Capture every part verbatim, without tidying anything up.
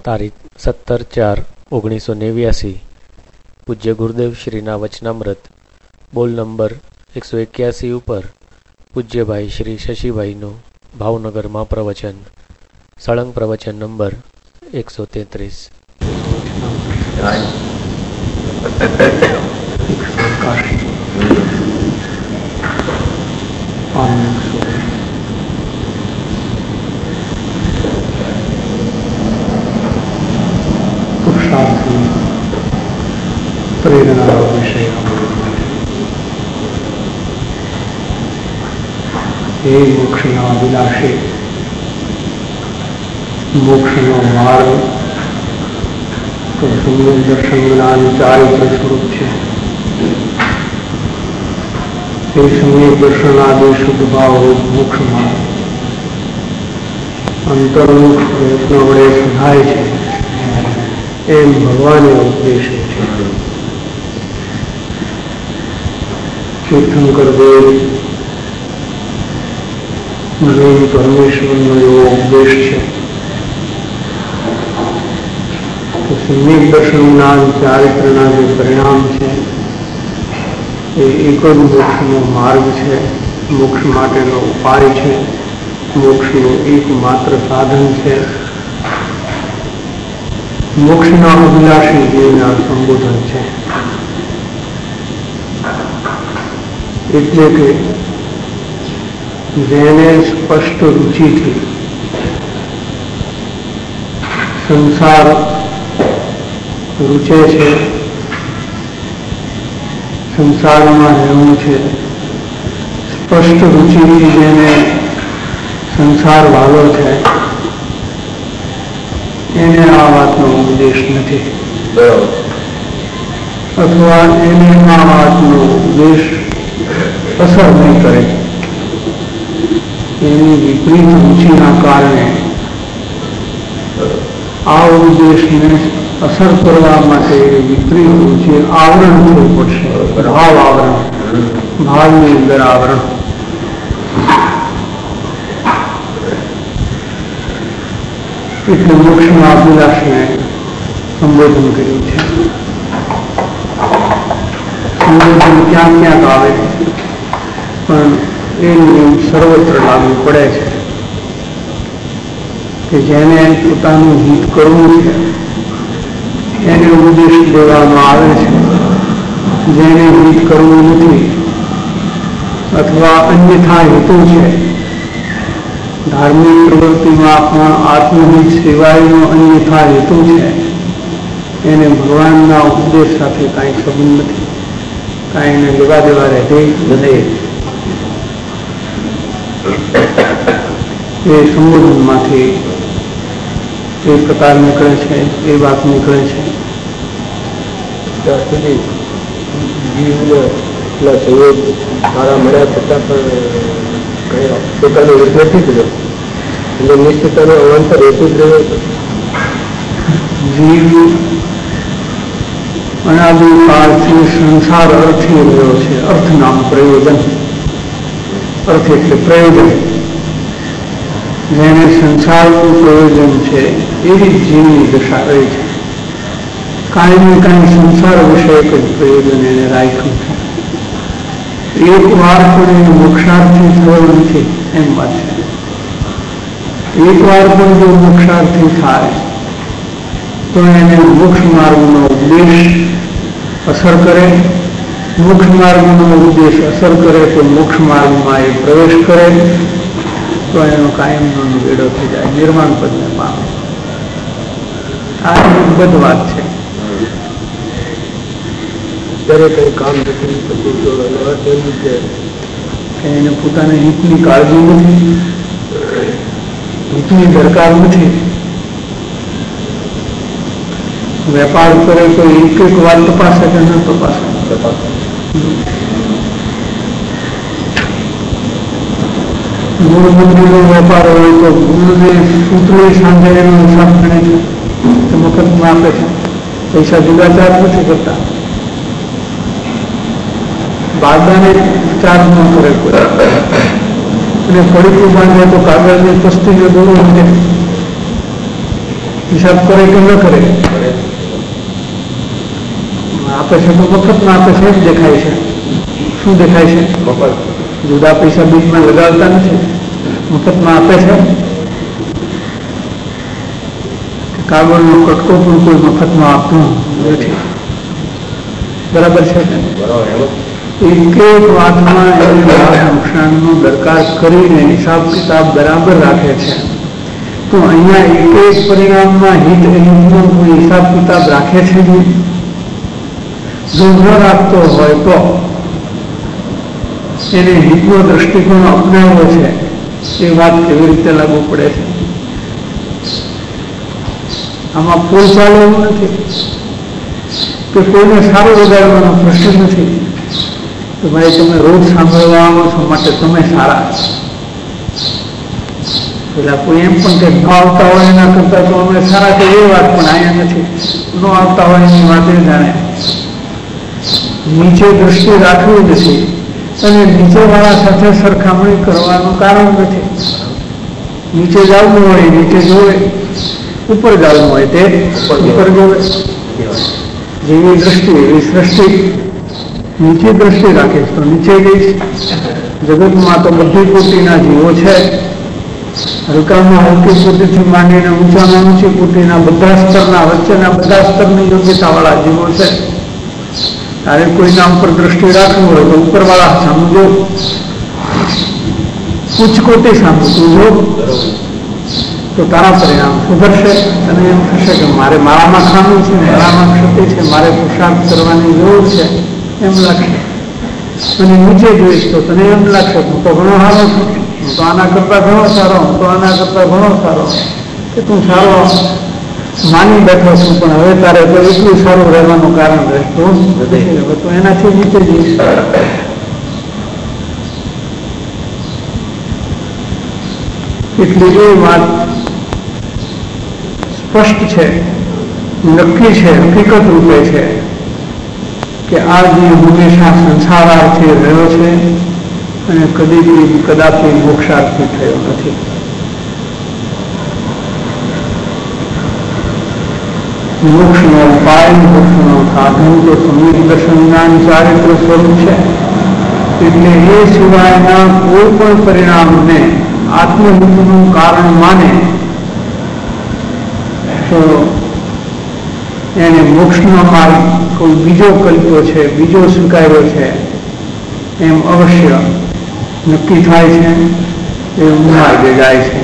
તારીખ સત્તર ચાર ઓગણીસો નેવ્યાસી પૂજ્ય ગુરુદેવ શ્રીના વચનામૃત બોલ નંબર એકસો એક્યાસી ઉપર પૂજ્યભાઈ શ્રી શશીભાઈનું ભાવનગરમાં પ્રવચન, સળંગ પ્રવચન નંબર એકસો તેત્રીસ. પુરુષાર્થની પ્રેરણા વિષય એ મોક્ષના અભિલાષી મોક્ષનો માર્ગ તો સમ્યક દર્શન જ્ઞાન ચારિત્ર સ્વરૂપ છે. એ સમ્યક દર્શન આદિ શુદ્ધ ભાવ મોક્ષ માર્ગ અંતર્મુખ પ્રયત્નો વડે સહાય છે એમ ભગવાને ઉપદેશ છે. તીર્થંકર દેવ પરમેશ્વરનો એવો ઉપદેશ છે કે સમ્યક દર્શન જ્ઞાન ચારિત્રના જે પરિણામ છે એ એક જ મોક્ષનો માર્ગ છે, મોક્ષ માટેનો ઉપાય છે, મોક્ષનું એકમાત્ર સાધન છે. મોક્ષના અભિલાષી જીવના સંબોધન છે. એટલે કે જેને સ્પષ્ટ રુચિથી સંસાર રૂચે છે, સંસારમાં રહેવું છે, સ્પષ્ટ રુચિથી જેને સંસાર વાલો છે એને આ વાતનો ઉપદેશ નથી, અથવા એને આ વાતનો ઉપદેશ અસર નહીં કરે. એની વિપરીત રુચિના કારણે આ ઉપદેશને અસર કરવા માટે વિપરીત રુચિ આવરણ થવું પડશે. ભાવ આવરણ, ભાવની અંદર આવરણ. એટલે મોક્ષના અભિલાષને સંબોધન કર્યું છે. સંબોધન ક્યાંક ક્યાંક આવે પણ એ નિયમ સર્વત્ર લાગુ પડે છે કે જેને પોતાનું હિત કરવું છે એને ઉપદેશ દેવામાં આવે છે. જેને હિત કરવું નથી અથવા અન્યથા હેતુ છે, ધાર્મિક પ્રવૃત્તિમાં પણ આત્મહિત સિવાયનો અન્યથા હેતુ છે, એને ભગવાનના ઉપદેશ સાથે કાંઈ સંબંધ નથી, કાંઈ એને લેવા દેવા રહે નથી. એ સંબોધનમાંથી એ પ્રકાર નીકળે છે, એ વાત નીકળે છે. ત્યાં સુધી જીવને એટલા સહયોગ સારા મળ્યા છતાં પણ પોતાનો રીત નથી કર્યો, એટલે નિશ્ચિતતાનો અવાંતર હેતુ જ રહ્યો હતો. જીવ અનાદિકાળથી સંસાર અર્થી રહ્યો છે. અર્થ નામ પ્રયોજન, અર્થ એટલે પ્રયોજન. જેને સંસારનું પ્રયોજન છે એવી જીવની દશા રહી છે. કાંઈ ને કાંઈ સંસાર વિષયક જ પ્રયોજન એને રાખ્યું છે. એક વાર પણ એને મોક્ષાર્થી થયો નથી એમ વાત છે. એક વાર પણ જો મોક્ષાર્થી થાય તો એને મોક્ષ માર્ગનો ઉપદેશ અસર કરે. મોક્ષ માર્ગનો ઉપદેશ અસર કરે તો મોક્ષ માર્ગમાં એ પ્રવેશ કરે તો એનો કાયમનો વેડો થઈ જાય, નિર્માણ પદને પામે. આ એક બધ વાત છે. ત્યારે કઈ કામ નથી પછી એને પોતાના હિતની કાળજી નથી, હિતની દરકાર નથી. વેપાર કરે તો એક એક વાત તપાસે કે ન તપાસે. ગુરુ મંદિરનો વેપાર હોય તો ગુરુને સૂત્રોની સાંજે એનો હિસાબ ગણે છે, મફતમાં આપે છે, પૈસા જુદા ચાર્જ નથી કરતા. બારદાને ચાર્જ ન કરે કોઈ, અને ફળીકું બાંધે તો કાગળની પસ્તીને દોરો વધે. હિસાબ કરે કે ન કરે? આપે છે તો મફતમાં આપે છે એમ દેખાય છે. શું દેખાય છે? જુદા પૈસા બીજમાં લગાવતા નથી, મફતમાં આપે છે. કાગળનો કટકો પણ કોઈ મફતમાં આપતું નથી. બરાબર છે. એક એક વાતમાં એને લાભ નુકસાનનો દરકાર કરીને હિસાબ કિતાબ બરાબર રાખે છે. તો અહીંયા એક એક પરિણામમાં હિત અહિતનો કોઈ હિસાબ કિતાબ રાખે છે નહીં. જો ન રાખતો હોય તો એને હિતનો દ્રષ્ટિકોણ અપનાવ્યો છે એ વાત કેવી રીતે લાગુ પડે છે? આમાં પુલ ચાલે એવું નથી કે કોઈને સારું વગાડવાનો પ્રશ્ન નથી કે ભાઈ તમે રોજ સાંભળવા આવો છો માટે તમે સારા. પેલા કોઈ એમ પણ કે ન આવતા હોય એના કરતા તો અમે સારા છે એ વાત પણ અહીંયા નથી. ન આવતા હોય એની વાત એ જાણે. નીચે દ્રષ્ટિ રાખવી નથી અને નીચેવાળા સાથે સરખામણી કરવાનું કારણ નથી. નીચે જવું હોય નીચે જોવે, ઉપર જવું હોય તે ઉપર જોવે. જેવી દ્રષ્ટિ એવી સૃષ્ટિ. નીચે દ્રષ્ટિ રાખીશ તો નીચે જઈશ. જગતમાં તો બધી કોટીના જીવો છે. હલકામાં હલકી કોટીથી માંડીને ઊંચામાં ઊંચી કોટીના બધા સ્તરના વચ્ચેના બધા સ્તરની યોગ્યતાવાળા જીવો છે. તારે કોઈના ઉપર દ્રષ્ટિ રાખવું હોય તો ઉપરવાળા સામું જો, ઉચ્ચ કોટી સામું તું જો, તો તારા પરિણામ સુધરશે. અને એમ થશે કે મારે મારામાં ખામી છે, મારામાં ક્ષતિ છે, મારે પુરુષાર્થ કરવાની જરૂર છે એમ લાગશે. અને નીચે જોઈશ તો તને એમ લાગશે હું તો ઘણો સારો છું, હું તો આના કરતા ઘણો સારો, હું તો આના કરતા ઘણો સારો, કે તું સારો માની બેઠો છું પણ હવે તારે તો એટલું સારું રહેવાનું કારણ રહેતું નથી. હવે તો એનાથી નીચે જઈશ. એટલી એ વાત સ્પષ્ટ છે, નક્કી છે, હકીકત રૂપે છે કે આ જીવ હંમેશા સંસારાર્થી રહ્યો છે અને કદી કદાપી મોક્ષાર્થી થયો નથી. મોક્ષનો ઉપાય, મોક્ષનો સાધન તો સમ્યક દર્શન જ્ઞાન ચારિત્ર સ્વરૂપ છે. એટલે એ સિવાયના કોઈ પણ પરિણામને આત્મહિતનું કારણ માને તો એને મોક્ષનો માર્ગ કોઈ બીજો કલ્પ્યો છે, બીજો સ્વીકાર્યો છે એમ અવશ્ય નક્કી થાય છે. એ માર્ગે જાય છે,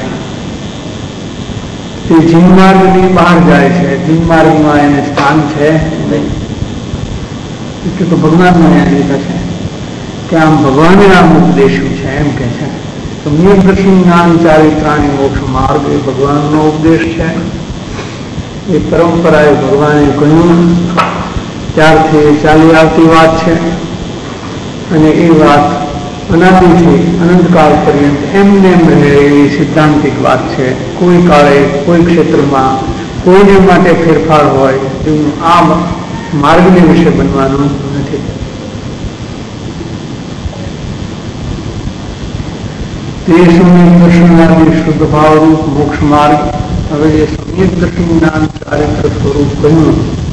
તે જીવમાર્ગની બહાર જાય છે. જીવમાર્ગમાં એને સ્થાન છે નહીં. એટલે તો ભગવાનનો અહીંયા લીધા છે કે આમ ભગવાને આમ ઉપદેશ્યું છે એમ કે છે. સમ્યક દર્શન જ્ઞાન ચારિત્રાણી મોક્ષ માર્ગ એ ભગવાનનો ઉપદેશ છે. એ પરંપરાએ ભગવાને કહ્યું ત્યારથી ચાલી આવતી વાત છે. અને એ વાત અનાદિથી અનંતકાળ પર્યંત એમને એમ રહે એવી સિદ્ધાંતિક વાત છે. કોઈ કાળે કોઈ ક્ષેત્રમાં કોઈને માટે ફેરફાર હોય એવું આ માર્ગને વિશે બનવાનું નથી. તે સમ્યક દર્શનાથી શુદ્ધ ભાવરૂપ મોક્ષ માર્ગ. હવે એ સમ્યક દર્શન જ્ઞાન ચારિત્ર સ્વરૂપ કહ્યું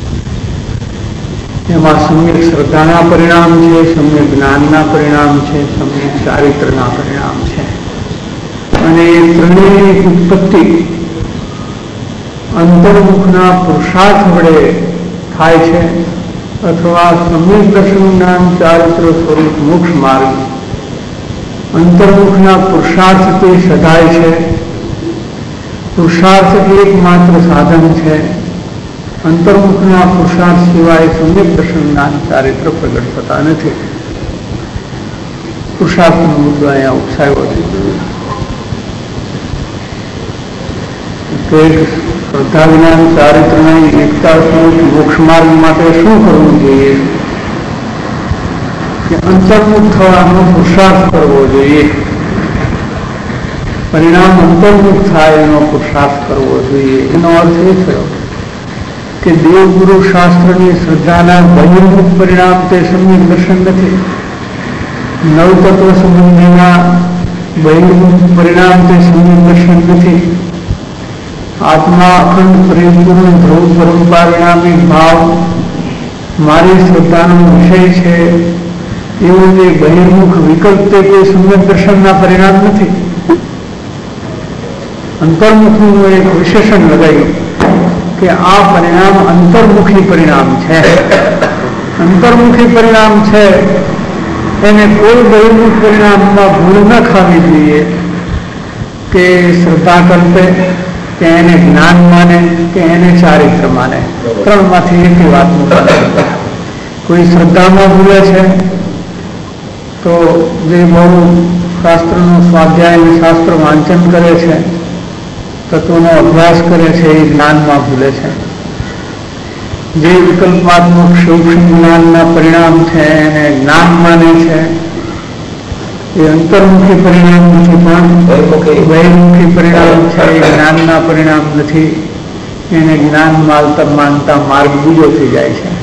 એમાં સમ્યક શ્રદ્ધાના પરિણામ છે, સમ્યક જ્ઞાનના પરિણામ છે, સમ્યક ચારિત્રના પરિણામ છે. અને એ ત્રણેયની ઉત્પત્તિ અંતર્મુખના પુરુષાર્થ વડે થાય છે અથવા સમ્યક દર્શન જ્ઞાન ચારિત્ર સ્વરૂપ મોક્ષ માર્ગ અંતર્મુખના પુરુષાર્થથી સધાય છે. પુરુષાર્થ એકમાત્ર સાધન છે. અંતર્મુખના પુરુષાર્થ સિવાય સમ્યક દર્શન જ્ઞાન ચારિત્ર પ્રગટ થતા નથી. પુરુષાર્થનો મુદ્દો અહીંયા ઉપસાયો છે. શ્રદ્ધા જ્ઞાન ચારિત્રની એકતા સ્વરૂપ મોક્ષ માર્ગ માટે શું કરવું જોઈએ? કે અંતર્મુખ થવાનો પુરુષાર્થ કરવો જોઈએ. પરિણામ અંતર્મુખ થાય એનો પુરુષાર્થ કરવો જોઈએ. એનો અર્થ એ થયો કે દેવગુરુ શાસ્ત્રની શ્રદ્ધાના બહિર્મુખ પરિણામ તે સમ્યક દર્શન નથી. નવતત્વ સંબંધીના બહિર્મુખ પરિણામ તે સમ્યક દર્શન નથી. આત્મા અખંડ પરિપૂર્ણ ધ્રુવ પરંપરામી ભાવ મારી શ્રદ્ધાનો વિષય છે એવું જે બહિર્મુખ વિકલ્પ તે કોઈ સમ્યક દર્શનના પરિણામ નથી. અંતર્મુખનું એક વિશેષણ લગાવ્યું કે આ પરિણામ અંતર્મુખી પરિણામ છે. અંતર્મુખી પરિણામ છે એને કોઈ બહિર્મુખ પરિણામમાં ભૂલ ન ખાવી જોઈએ કે શ્રદ્ધા કલ્પે કે એને જ્ઞાન માને કે એને ચારિત્ર માને. ત્રણમાંથી એક વાત મૂકે. કોઈ શ્રદ્ધામાં ભૂલે છે તો જે બહુ શાસ્ત્રનું સ્વાધ્યાય શાસ્ત્ર વાંચન કરે છે, તત્વનો અભ્યાસ કરે છે, એ જ્ઞાનમાં ભૂલે છે. જે વિકલ્પાત્મક સૂક્ષ્મ જ્ઞાનના પરિણામ છે એને જ્ઞાન માને છે, એ અંતર્મુખી પરિણામ નથી પણ બહિર્મુખી પરિણામ છે, એ જ્ઞાનના પરિણામ નથી. એને જ્ઞાન માનતા માનતા માર્ગ બીજો થઈ જાય છે,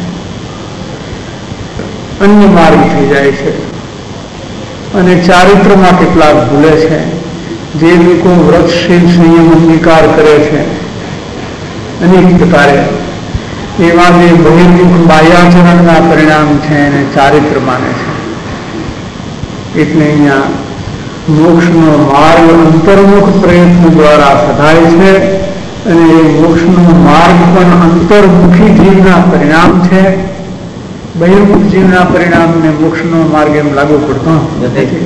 અન્ય માર્ગ થઈ જાય છે. અને ચારિત્રમાં કેટલાક ભૂલે છે. જે લોકો વ્રતશીલ સંયમ અંગીકાર કરે છે અનેક પ્રકારે, એવા જે બહિર્મુખ બાહ્યાચરણના પરિણામ છે એને ચારિત્ર માને છે. એટલે અહીંયા મોક્ષનો માર્ગ અંતર્મુખ પ્રયત્ન દ્વારા સધાય છે અને એ મોક્ષનો માર્ગ પણ અંતર્મુખી જીવના પરિણામ છે. બહિર્મુખ જીવના પરિણામને મોક્ષનો માર્ગ એમ લાગુ પડતો નથી.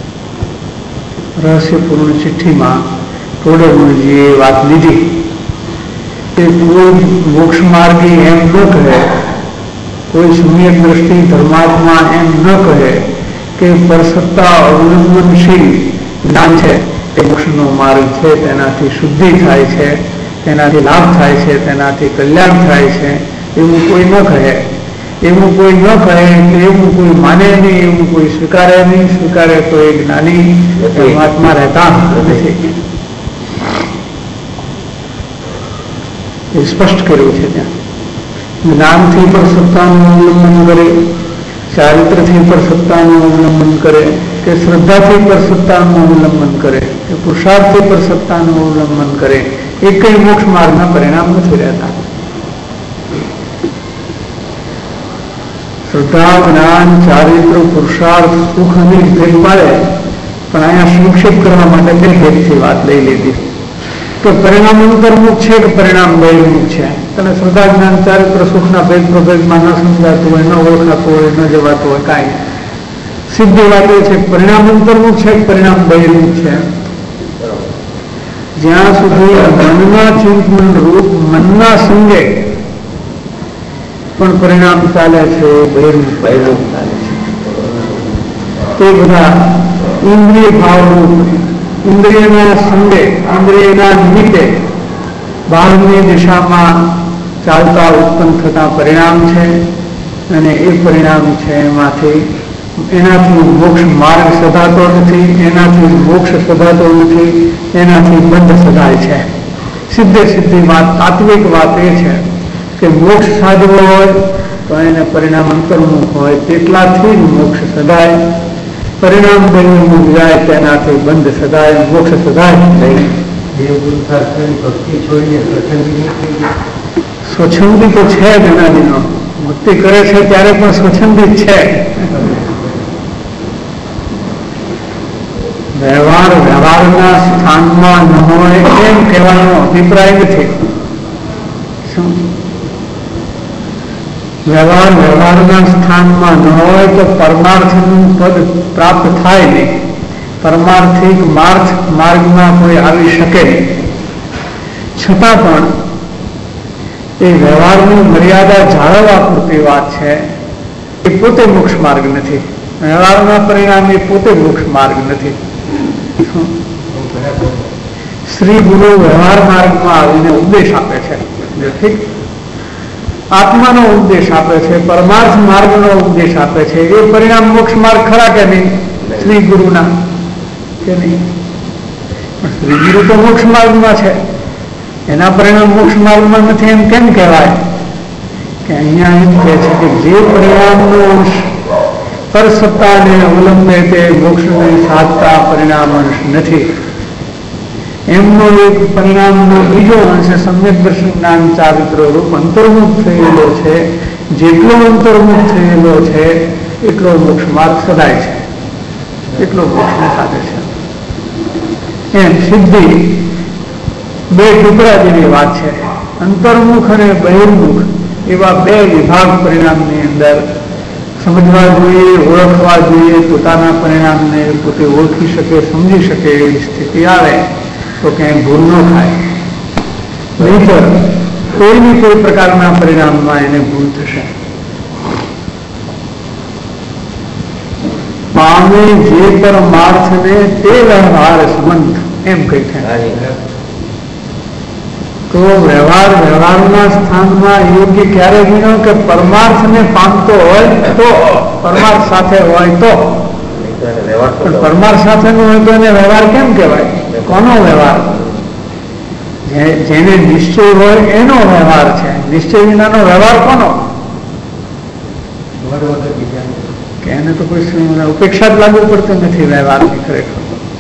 રહસ્યપૂર્ણ ચિઠ્ઠીમાં ટોડરમલજીએ વાત લીધી કે કોઈ મોક્ષ માર્ગી એમ ન કહે, કોઈ સમ્યક દ્રષ્ટિ ધર્માત્મા એમ ન કહે કે પરસત્તા અવલંબનશીલ જ્ઞાન છે તે મોક્ષનો માર્ગ છે, તેનાથી શુદ્ધિ થાય છે, તેનાથી લાભ થાય છે, તેનાથી કલ્યાણ થાય છે, એવું કોઈ ન કહે. એવું કોઈ ન કહે એટલે એવું કોઈ માને નહીં, એવું કોઈ સ્વીકારે નહીં. સ્વીકારે તો એ જ્ઞાની પરમાત્મા રહેતા નથી. એ સ્પષ્ટ કર્યું છે ત્યાં. જ્ઞાનથી પર સત્તાનું અવલંબન કરે, ચારિત્રથી પર સત્તાનું અવલંબન કરે, કે શ્રદ્ધાથી પર સત્તાનું અવલંબન કરે, કે પુરુષાર્થથી પર સત્તાનું અવલંબન કરે, એ કઈ મોક્ષ માર્ગના પરિણામ નથી રહેતા. શ્રદ્ધા, જ્ઞાન, ચારિત્ર, પુરુષાર્થ, સુખ અને ભેદ પાડે, પણ અહીંયા સંક્ષેપ કરવા માટે બે ભેદથી વાત લઈ લીધી કે પરિણામ અંતર્મુખ છે કે પરિણામ બહિર્મુખ છે. તને શ્રદ્ધા, જ્ઞાન, ચારિત્ર, સુખના ભેદ પ્રભેદમાં ન સમજાતું હોય, ન ઓળખાતું હોય, ન જવાતું હોય, કાંઈ સીધી વાત એ છે પરિણામ અંતર્મુખ છે કે પરિણામ બહિર્મુખ છે. જ્યાં સુધી મનના ચિંતન રૂપ મનના સંગે પણ પરિણામ ચાલે છે, બહિર્મુખ બહિર્મુખ ચાલે છે. તે બધા ઇન્દ્રિય ભાવરૂપ ઇન્દ્રિયના સંગે ઇન્દ્રિયના નિમિત્તે બહારની દિશામાં ચાલતા ઉત્પન્ન થતા પરિણામ છે અને એ પરિણામ છે એમાંથી એનાથી મોક્ષ માર્ગ સધાતો નથી, એનાથી મોક્ષ સધાતો નથી, એનાથી બંધ સધાય છે. સીધે સીધી વાત તાત્વિક વાત એ છે કે મોક્ષ સાધવો હોય તો એને પરિણામ અંતર્મુખ હોય તેટલાથી જ મોક્ષ સદાય. પરિણામ બહિર્મુખ જાય તેનાથી બંધ સદાય, મોક્ષ સદાય નહીં. ભક્તિ છોડીને સ્વચ્છંદી તો છે જ અનાદિનો. ભક્તિ કરે છે ત્યારે પણ સ્વચ્છંદી જ છે. વ્યવહાર વ્યવહારના સ્થાનમાં ન હોય એમ કહેવાનો અભિપ્રાય નથી. શું વ્યવહાર વ્યવહારના સ્થાનમાં ન હોય તો પરમાર્થનું પદ પ્રાપ્ત થાય નહીં. પરમાર્થિક માર્ગ માર્ગમાં કોઈ આવી શકે નહીં. છતાં પણ એ વ્યવહારની મર્યાદા જાળવવા પૂરતી વાત છે. એ પોતે મોક્ષ માર્ગ નથી. વ્યવહારના પરિણામે પોતે મોક્ષ માર્ગ નથી. શ્રી ગુરુ વ્યવહાર માર્ગમાં આવીને ઉપદેશ આપે છે. ઠીક, આત્માનો ઉપદેશ આપે છે, પરમાર્થ માર્ગનો ઉપદેશ આપે છે. એ પરિણામ મોક્ષ માર્ગ ખરા કે નહીં શ્રી ગુરુના? કે નહીં? શ્રી ગુરુ તો મોક્ષ માર્ગમાં છે, એના પરિણામ મોક્ષ માર્ગમાં નથી એમ કેમ કહેવાય? કે અહીંયા એમ કહે છે કે જે પરિણામનો અંશ પરસત્તાને અવલંબે તે મોક્ષને સાધતા પરિણામ અંશ નથી. એમનો એક પરિણામનો બીજો અંશ સમ્યક દર્શન જ્ઞાન ચારિત્ર રૂપ અંતર્મુખ થયેલો છે. જેટલો અંતર્મુખ થયેલો છે એટલો મોક્ષ માર્ગ સદાય છે, એટલો મોક્ષને સાધે છે. એમ સિદ્ધિ બે ટુકડા જેવી વાત છે. અંતર્મુખ અને બહિર્મુખ એવા બે વિભાગ પરિણામની અંદર સમજવા જોઈએ, ઓળખવા જોઈએ. પોતાના પરિણામને પોતે ઓળખી શકે, સમજી શકે એવી સ્થિતિ આવે તો ક્યાંય ભૂલ ન થાય. નહીંતર કોઈની કોઈ પ્રકારના પરિણામમાં એને ભૂલ થશે. પામે જે પરમાર્થને તે વ્યવહાર સંબંધ એમ કહી થાય. તો વ્યવહાર વ્યવહારના સ્થાનમાં યોગ્ય ક્યારે ગણ્યો કે પરમાર્થને પામતો હોય તો, પરમાર્થ સાથે હોય તો. પણ પરમાર્થ સાથે નો હોય તો એને વ્યવહાર કેમ કહેવાય? કોનો વ્યવહાર? જેને નિશ્ચય હોય એનો વ્યવહાર છે. નિશ્ચય વિનાનો વ્યવહાર કોનો? કે એને તો કોઈ ઉપેક્ષા જ લાગુ પડતી નથી વ્યવહારની ખરેખર.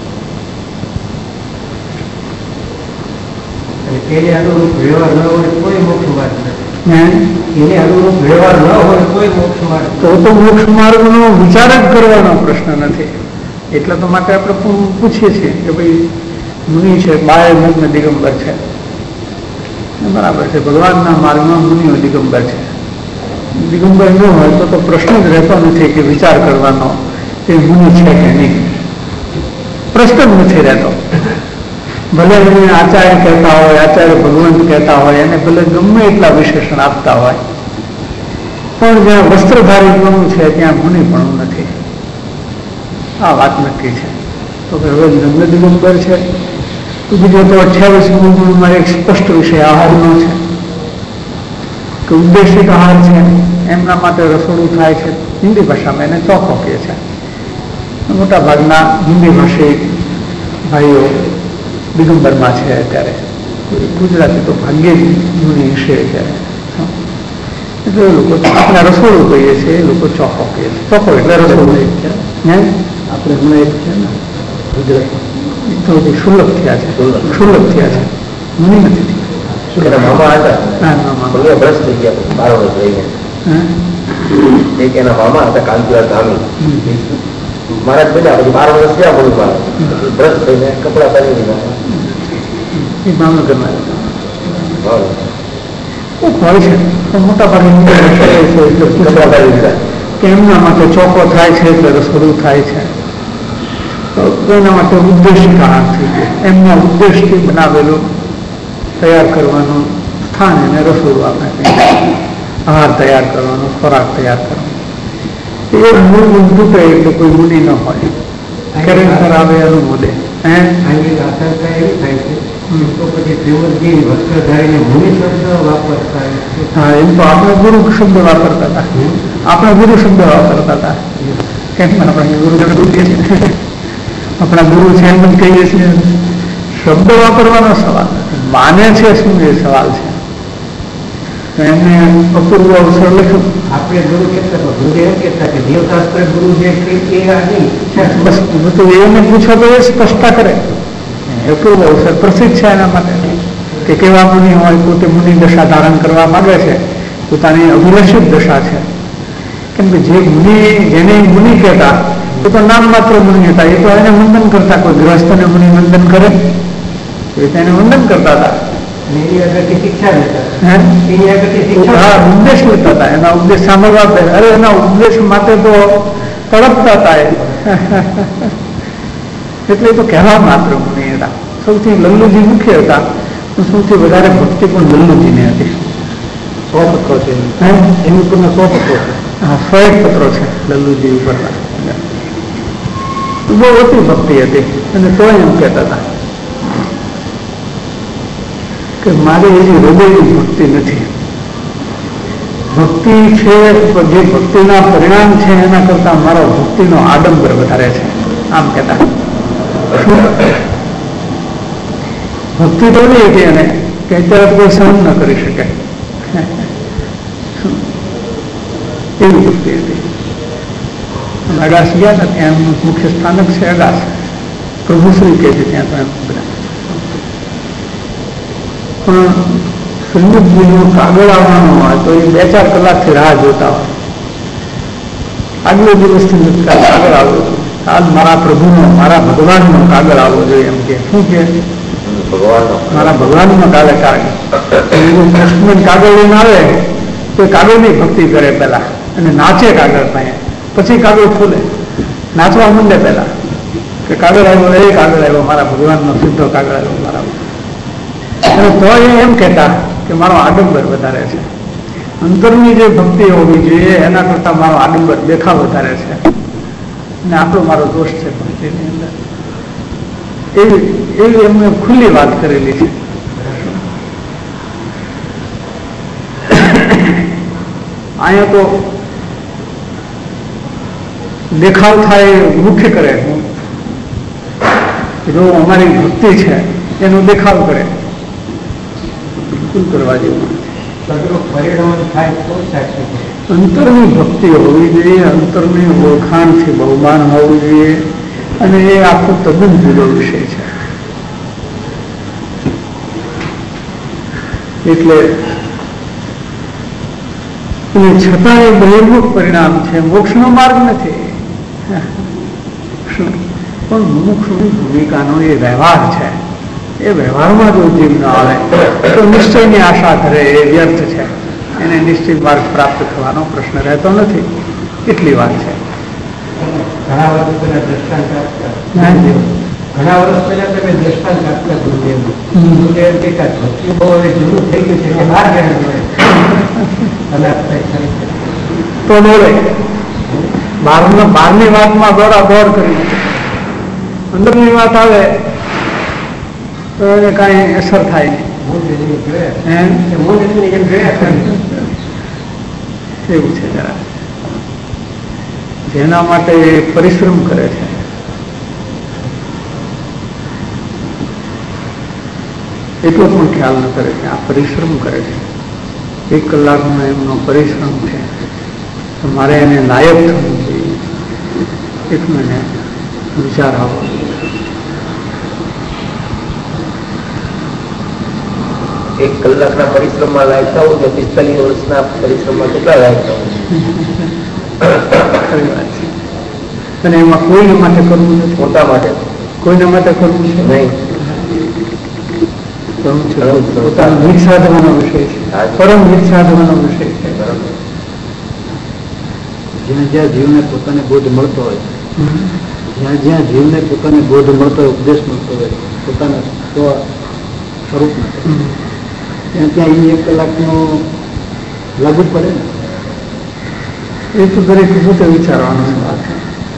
એને અનુરૂપ વ્યવહાર ન હોય કોઈ મોક્ષ માર્ગ નથી. એને અનુરૂપ વ્યવહાર ન હોય કોઈ મોક્ષ માર્ગ તો તો મોક્ષ માર્ગનો વિચાર જ કરવાનો પ્રશ્ન નથી. એટલા તો માટે આપણે પૂછીએ છીએ કે ભાઈ મુનિ છે, બાય મુગ્ન દિગંબર છે, બરાબર છે. ભગવાનના માર્ગમાં મુનિઓ દિગંબર છે. દિગંબર ન હોય તો તો પ્રશ્ન જ રહેતો નથી કે વિચાર કરવાનો એ મુનિ છે કે નહીં. પ્રશ્ન જ નથી રહેતો. ભલે એને આચાર્ય કહેતા હોય, આચાર્ય ભગવંત કહેતા હોય, એને ભલે ગમે એટલા વિશેષણ આપતા હોય, પણ જ્યાં વસ્ત્રધારીપણું છે ત્યાં મુનિપણું નથી. આ વાત નક્કી છે. તો કે હવે નંદ દિગંબર છે. બીજો તો અઠ્યાવીસ ગુણમાં એક સ્પષ્ટ વિષય આહારનો છે કે ઉદ્દેશિક આહાર છે. એમના માટે રસોડું થાય છે. હિન્દી ભાષામાં એને ચોખ્ખો કહે છે. મોટા ભાગના હિન્દી ભાષી ભાઈઓ દિગંબરમાં છે અત્યારે. ગુજરાતી તો ભાગ્યે જ મુનિ હશે અત્યારે. એટલે એ લોકો આપણે રસોડું કહીએ છીએ, એ લોકો ચોખ્ખો કહીએ છીએ. ચોખ્ખો એટલે રસોડું છે. આપણે ગુણ એક છે ને ગુજરાતમાં તો સુલભ થયા છે, સુલભ થયા છે. મુનિ નથી. મામા હતા બ્રશ થઈ ગયા બાર વર્ષ રહીને. એક એના મામા હતા કાંતિલાલ ધામી, મારા બધા પછી બાર વર્ષ થયા બોલું મારે બ્રશ થઈને કપડા પહેરી દીધા. એ ભાવનગરમાં હોય છે. મોટા ભાગે કે એમના માટે ચોખ્ખો થાય છે એટલે રસોડું થાય છે. તો એના માટે ઉદ્દેશિક આહાર થઈ ગયો. એમના ઉદ્દેશથી બનાવેલું તૈયાર કરવાનું સ્થાન એને રસોડું આપણે આહાર તૈયાર કરવાનો, ખોરાક તૈયાર કરવાનો. એ મૂળ તૂટે એટલે કોઈ મુનિ ન હોય. ખરેખર આવે અનુમોદે. હે આશંકા એવી થાય છે તો પછી શ્રીમદજી વસ્ત્રધારીને મુનિ શબ્દ વાપરતા. હા, એમ તો આપણે ગુરુ શબ્દ વાપરતા હતા. આપણે ગુરુ શબ્દ વાપરતા હતા. કેમ આપણે ગુરુ આપણા ગુરુ છે એમ જ કહીએ છીએ. શબ્દ વાપરવાનો સવાલ નથી. માને છે શું એ સવાલ છે. એમને અપૂર્વ અવસર લખ્યું. આપણે ગુરુ કહેતા ગુરુ એમ કહેતા કે દેવશાસ્ત્ર ગુરુ જે બસ તો એને પૂછો તો એ સ્પષ્ટતા કરે. અપૂર્વ અવસર પ્રસિદ્ધ છે એના માટે કે કેવા મુનિ હોય, પોતે મુનિ દશા ધારણ કરવા માંગે છે, પોતાની અભિલષિત દશા છે. કેમ કે જે મુનિ જેને મુનિ કહેતા એ તો નામ માત્ર મુનિ હતા. એ તો એને વંદન કરતા. કોઈ ગૃહસ્થને મુનિ વંદન કરે એ તો એને વંદન કરતા હતા. ઉપદેશ લેતા હતા. એના ઉપદેશ સાંભળવા. અરે એના ઉપદેશ માટે તો તડપતા હતા. એટલે એ તો કહેવા માત્ર મુનિ હતા. સૌથી લલ્લુજી મુખ્ય હતા. સૌથી વધારે ભક્તિ પણ લલ્લુજીને હતી. સો પત્રો છે એની ઉપરના સો પત્રો છે. હા, સો એક પત્રો છે લલ્લુજી ઉપરના. બહુ ઓછી ભક્તિ હતી. અને તો એમ કહેતા હતા કે મારે એવી હૃદયની ભક્તિ નથી. ભક્તિ છે જે ભક્તિના પરિણામ છે એના કરતા મારો ભક્તિનો આડંબર વધારે છે. આમ કહેતા. ભક્તિ તો એવી હતી એને કે અત્યારે કોઈ સહન ન કરી શકે એવી ભક્તિ હતી. અગાસ ગયા હતા ત્યાં એમનું મુખ્ય સ્થાનક છે અગાસ. પ્રભુશ્રી કે છે ત્યાં તો એમ બધા પણ શ્રીમદજીનું કાગળ આવવાનું હોય તો એ બે ચાર કલાકથી રાહ જોતા હોય. આગલો દિવસથી કાગળ આવ્યો, આજ મારા પ્રભુનો, મારા ભગવાનનો કાગળ આવવો જોઈએ એમ કે. શું કે મારા ભગવાનનો કાગળ કાગળ કૃષ્ણ કાગળ લઈને આવે તો કાગળની ભક્તિ કરે પેલા અને નાચે કાગળ પાસે, પછી કાગળ ખોલે, નાચવા માંડે પેલા કે કાગળ આવ્યો, એ કાગળ આવ્યો, મારા ભગવાનનો સીધો કાગળ આવ્યો મારા. અને તો એ એમ કહેતા કે મારો આડંબર વધારે છે. અંતરની જે ભક્તિ હોવી જોઈએ એના કરતા મારો આડંબર દેખાવ વધારે છે અને આટલો મારો દોષ છે ભક્તિની અંદર. એવી એવી એમને ખુલ્લી વાત કરેલી છે. અહીંયા તો દેખાવ થાય મુખ્ય કરે, જો અમારી ભક્તિ છે એનો દેખાવ કરે, બિલકુલ કરવા જેવું. અંતરની ભક્તિ હોવી જોઈએ, અંતરની ઓળખાણથી બહુમાન હોવું જોઈએ, અને એ આખો તદ્દન જુદો વિષય છે. એટલે છતાં એ બહિર્મુખ પરિણામ છે, મોક્ષનો માર્ગ નથી. પણ મુમુક્ષુની ભૂમિકાનો એ વ્યવહાર છે. એ વ્યવહારમાં જો જીવ ન આવે તો નિશ્ચયની આશા કરે એ વ્યર્થ છે. એને નિશ્ચિત માર્ગ પ્રાપ્ત થવાનો પ્રશ્ન રહેતો નથી. એટલી વાત છે. ઘણા વર્ષ પહેલા દ્રષ્ટાંત આપતા ઘણા વર્ષ પહેલા તમે દ્રષ્ટાંત આપતા ગુરુદેવનું ગુરુદેવ કે ભક્તિ બહુ હવે જરૂર થઈ ગયું છે કે બહાર ગયા તો દોડે બહારના બહારની વાતમાં દોડા દોડ કરી, અંદરની વાત આવે તો એને કાંઈ અસર થાય નહીં. એવું છે જરા. જેના માટે પરિશ્રમ કરે છે એટલો પણ ખ્યાલ ન કરે કે આ પરિશ્રમ કરે છે. એક કલાકનો એમનો પરિશ્રમ છે તો મારે એને લાયક થવું જોઈએ. એક મને વિચાર આવો. એક કલાકના પરિશ્રમમાં લાયક થવું કે પિસ્તાલીસ વર્ષના પરિશ્રમમાં કેટલા લાયક થવું? અને એમાં કોઈને માટે કરવું નથી, પોતા માટે કોઈના માટે કરવું છે નહીં. પોતાનું હિત સાધવાનો વિષય છે, પરમ હિત સાધવાનો વિષય છે. જ્યાં જ્યાં જીવને પોતાને બોધ મળતો હોય, જ્યાં જ્યાં જીવને પોતાને બોધ મળતો હોય, ઉપદેશ મળતો હોય પોતાના સ્વરૂપમાં, ત્યાં ત્યાં એ એક કલાકનો લાગુ પડે ને. એ તો દરેક પોતે વિચારવાનો વાત છે.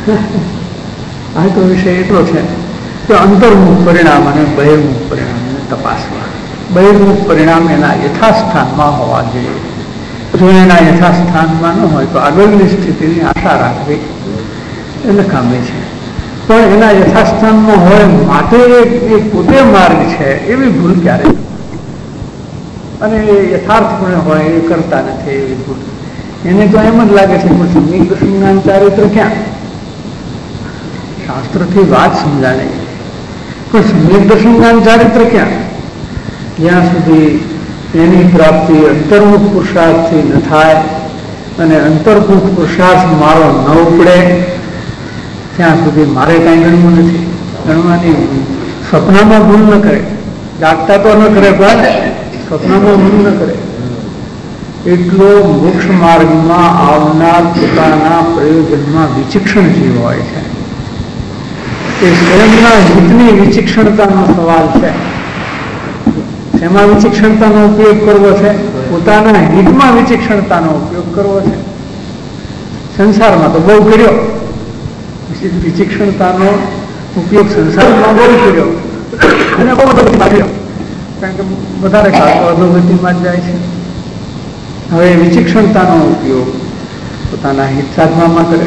આ તો વિષય એટલો છે કે અંતર્મુખ પરિણામ અને બહિર્મુખ પરિણામને તપાસવા. બહિર્મુખ પરિણામ એના યથાસ્થાનમાં હોવા જોઈએ. જો એના યથાસ્થાનમાં ન હોય તો આગળની સ્થિતિની આશા રાખવી એ નકામી છે. પણ એના યથાસ્થાનમાં હોય માટે એ પોતે માર્ગ છે એવી ભૂલ ક્યારે, અને એ યથાર્થપણે હોય એ કરતા નથી એવી ભૂલ. એને તો એમ જ લાગે છે પણ સમ્યક દર્શનના ચારિત્ર ક્યાં? શાસ્ત્રથી વાત સમજાણે પણ સમ્યક દર્શનના ચારિત્ર ક્યાં? જ્યાં સુધી એની પ્રાપ્તિ અંતર્મુખ પુરુષાર્થથી ન થાય અને અંતર્મુખ પુરુષાર્થ મારો ન ઉપડે ત્યાં સુધી મારે કાંઈ ગણવું નથી. ગણવાની સ્વપ્નમાં ભૂલ ન કરે, જાગતા તો ન કરે પણ સ્વપ્નમાં ભૂલ ન કરે. એટલો મોક્ષ માર્ગમાં આવનાર પોતાના પ્રયોજનમાં વિચિક્ષણ જીવ હોય છે. એ સ્વયંના હિતની વિચિક્ષણતાનો સવાલ છે. એમાં વિચિક્ષણતાનો ઉપયોગ કરવો છે, પોતાના હિતમાં વિચિક્ષણતાનો ઉપયોગ કરવો છે. સંસારમાં તો બહુ કર્યો, વિચિક્ષણતાનો ઉપયોગ સંસારમાં બહુ કર્યો અને બહુ બધો કર્યો, કારણ કે વધારે કાળતો અધોગતિમાં જ જાય છે. હવે વિચિક્ષણતાનો ઉપયોગ પોતાના હિત સાધવામાં કરે.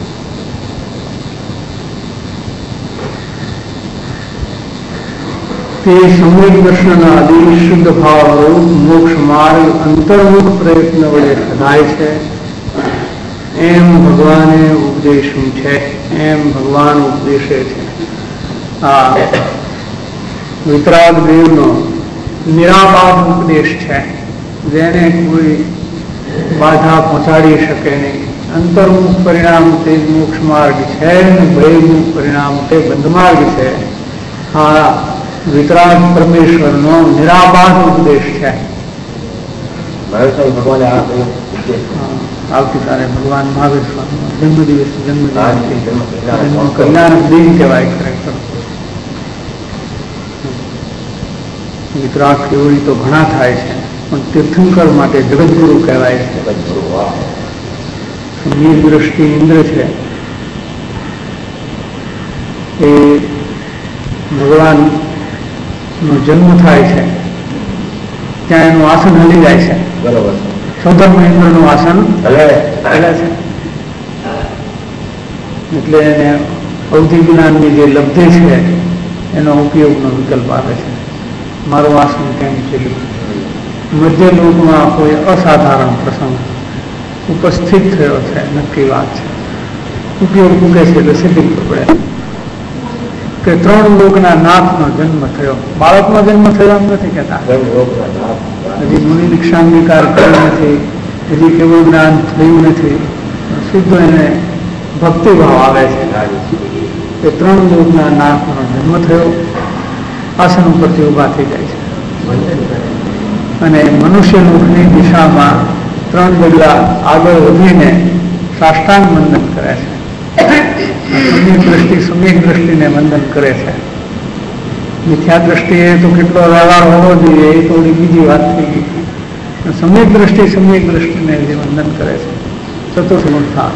તે સમ્યક દર્શન આદિ શુદ્ધ ભાવ રૂપ મોક્ષ માર્ગ અંતર્મુખ પ્રયત્ન વડે સદાય છે. એમ ભગવાને ઉપદેશું છે, એમ ભગવાન ઉપદેશે છે. આ વિતરાગ દેવનો નિરાબાધ ઉપદેશ છે, જેને કોઈ બાધા પહોંચાડી શકે નહીં. અંતર્મુખ પરિણામ તે મોક્ષ માર્ગ છે, બહિર્મુખ પરિણામ તે બંધ માર્ગ છે. આ વિતરાગ પરમેશ્વરનો નિરાબાધ ઉપદેશ છે. ભગવાન આવતીકાલે ભગવાન મહાવીર સ્વામીનો જન્મદિવસ જન્મદિવસ કલ્યાણ દિન કહેવાય. ખરેખર વિતરાગ કેવડી તો ઘણા થાય છે, પણ તીર્થંકર માટે જગતગુરુ કહેવાય છે. સમીર દ્રષ્ટિ ઇન્દ્ર છે, એ ભગવાન નો જન્મ થાય છે ત્યાં એનું આસન હલી જાય છે. બરોબર. સૌધર્મ ઇન્દ્રનું આસન હલે છે, એટલે એને અવધિ જ્ઞાનની જે લબ્ધિ છે એનો ઉપયોગનો વિકલ્પ આવે છે. મારું આસન કેમ થયું? મધ્ય લોકમાં કોઈ અસાધારણ પ્રસંગ ઉપસ્થિત થયો છે, નક્કી વાત છે. ઉપયોગ મૂકે છે એટલે સિદ્ધિ પડે કે ત્રણ લોકના નાથનો જન્મ થયો. બાળકનો જન્મ થયો એમ નથી કહેતા, હજી મુનિ દીક્ષાંગીકાર કર્યું નથી, હજી કેવું જ્ઞાન થયું નથી, સીધો એને ભક્તિભાવ આવે છે કે ત્રણ લોકના નાથનો જન્મ થયો. આસન ઉપરથી ઉભા થઈ જાય છે અને મનુષ્ય લોકની દિશામાં ત્રણ ડગલા આગળ વધીને સાષ્ટાંગ વંદન કરે છે. સમ્યક દ્રષ્ટિ સમ્યક દ્રષ્ટિને વંદન કરે છે. મિથ્યા દ્રષ્ટિએ તો કેટલો વ્યવહાર હોવો જોઈએ એ થોડી બીજી વાત થઈ ગઈ. સમ્યક દ્રષ્ટિ સમ્યક દ્રષ્ટિને જે વંદન કરે છે ચતુર્થમુખા,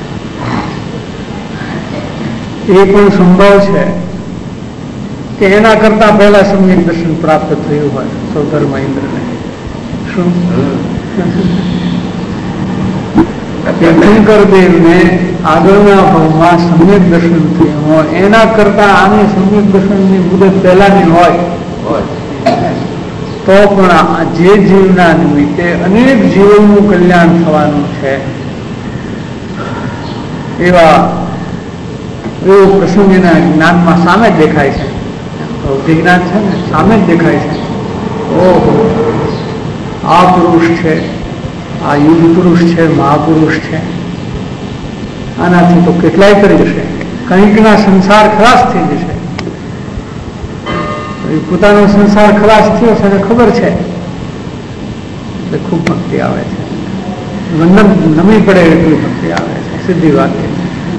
એ પણ સંભવ છે કે એના કરતા પહેલા સમ્યક દર્શન પ્રાપ્ત થયું હોય સૌધર્મ ઇન્દ્રને. શું તીર્થંકર દેવને આગળના ભાવમાં સમ્યક દર્શન થયું હોય, એના કરતા આને સમ્યક દર્શનની મુદત પહેલાની હોય તો પણ જે જીવના નિમિત્તે અનેક જીવોનું કલ્યાણ થવાનું છે એવા એવો પ્રસંગ એના જ્ઞાનમાં સામે જ દેખાય છે. વિજ્ઞાન છે ને સામે જ દેખાય છે. ઓહો, આ પુરુષ છે, આ યુગ પુરુષ છે, મહાપુરુષ છે, આનાથી તો કેટલાય કરી જશે, કંઈકના સંસાર ખલાસ થઈ જશે. પોતાનો સંસાર ખલાસ થયો છે એને ખબર છે એટલે ખૂબ ભક્તિ આવે છે. વંદન નમી પડે એટલી ભક્તિ આવે છે. સીધી વાત છે.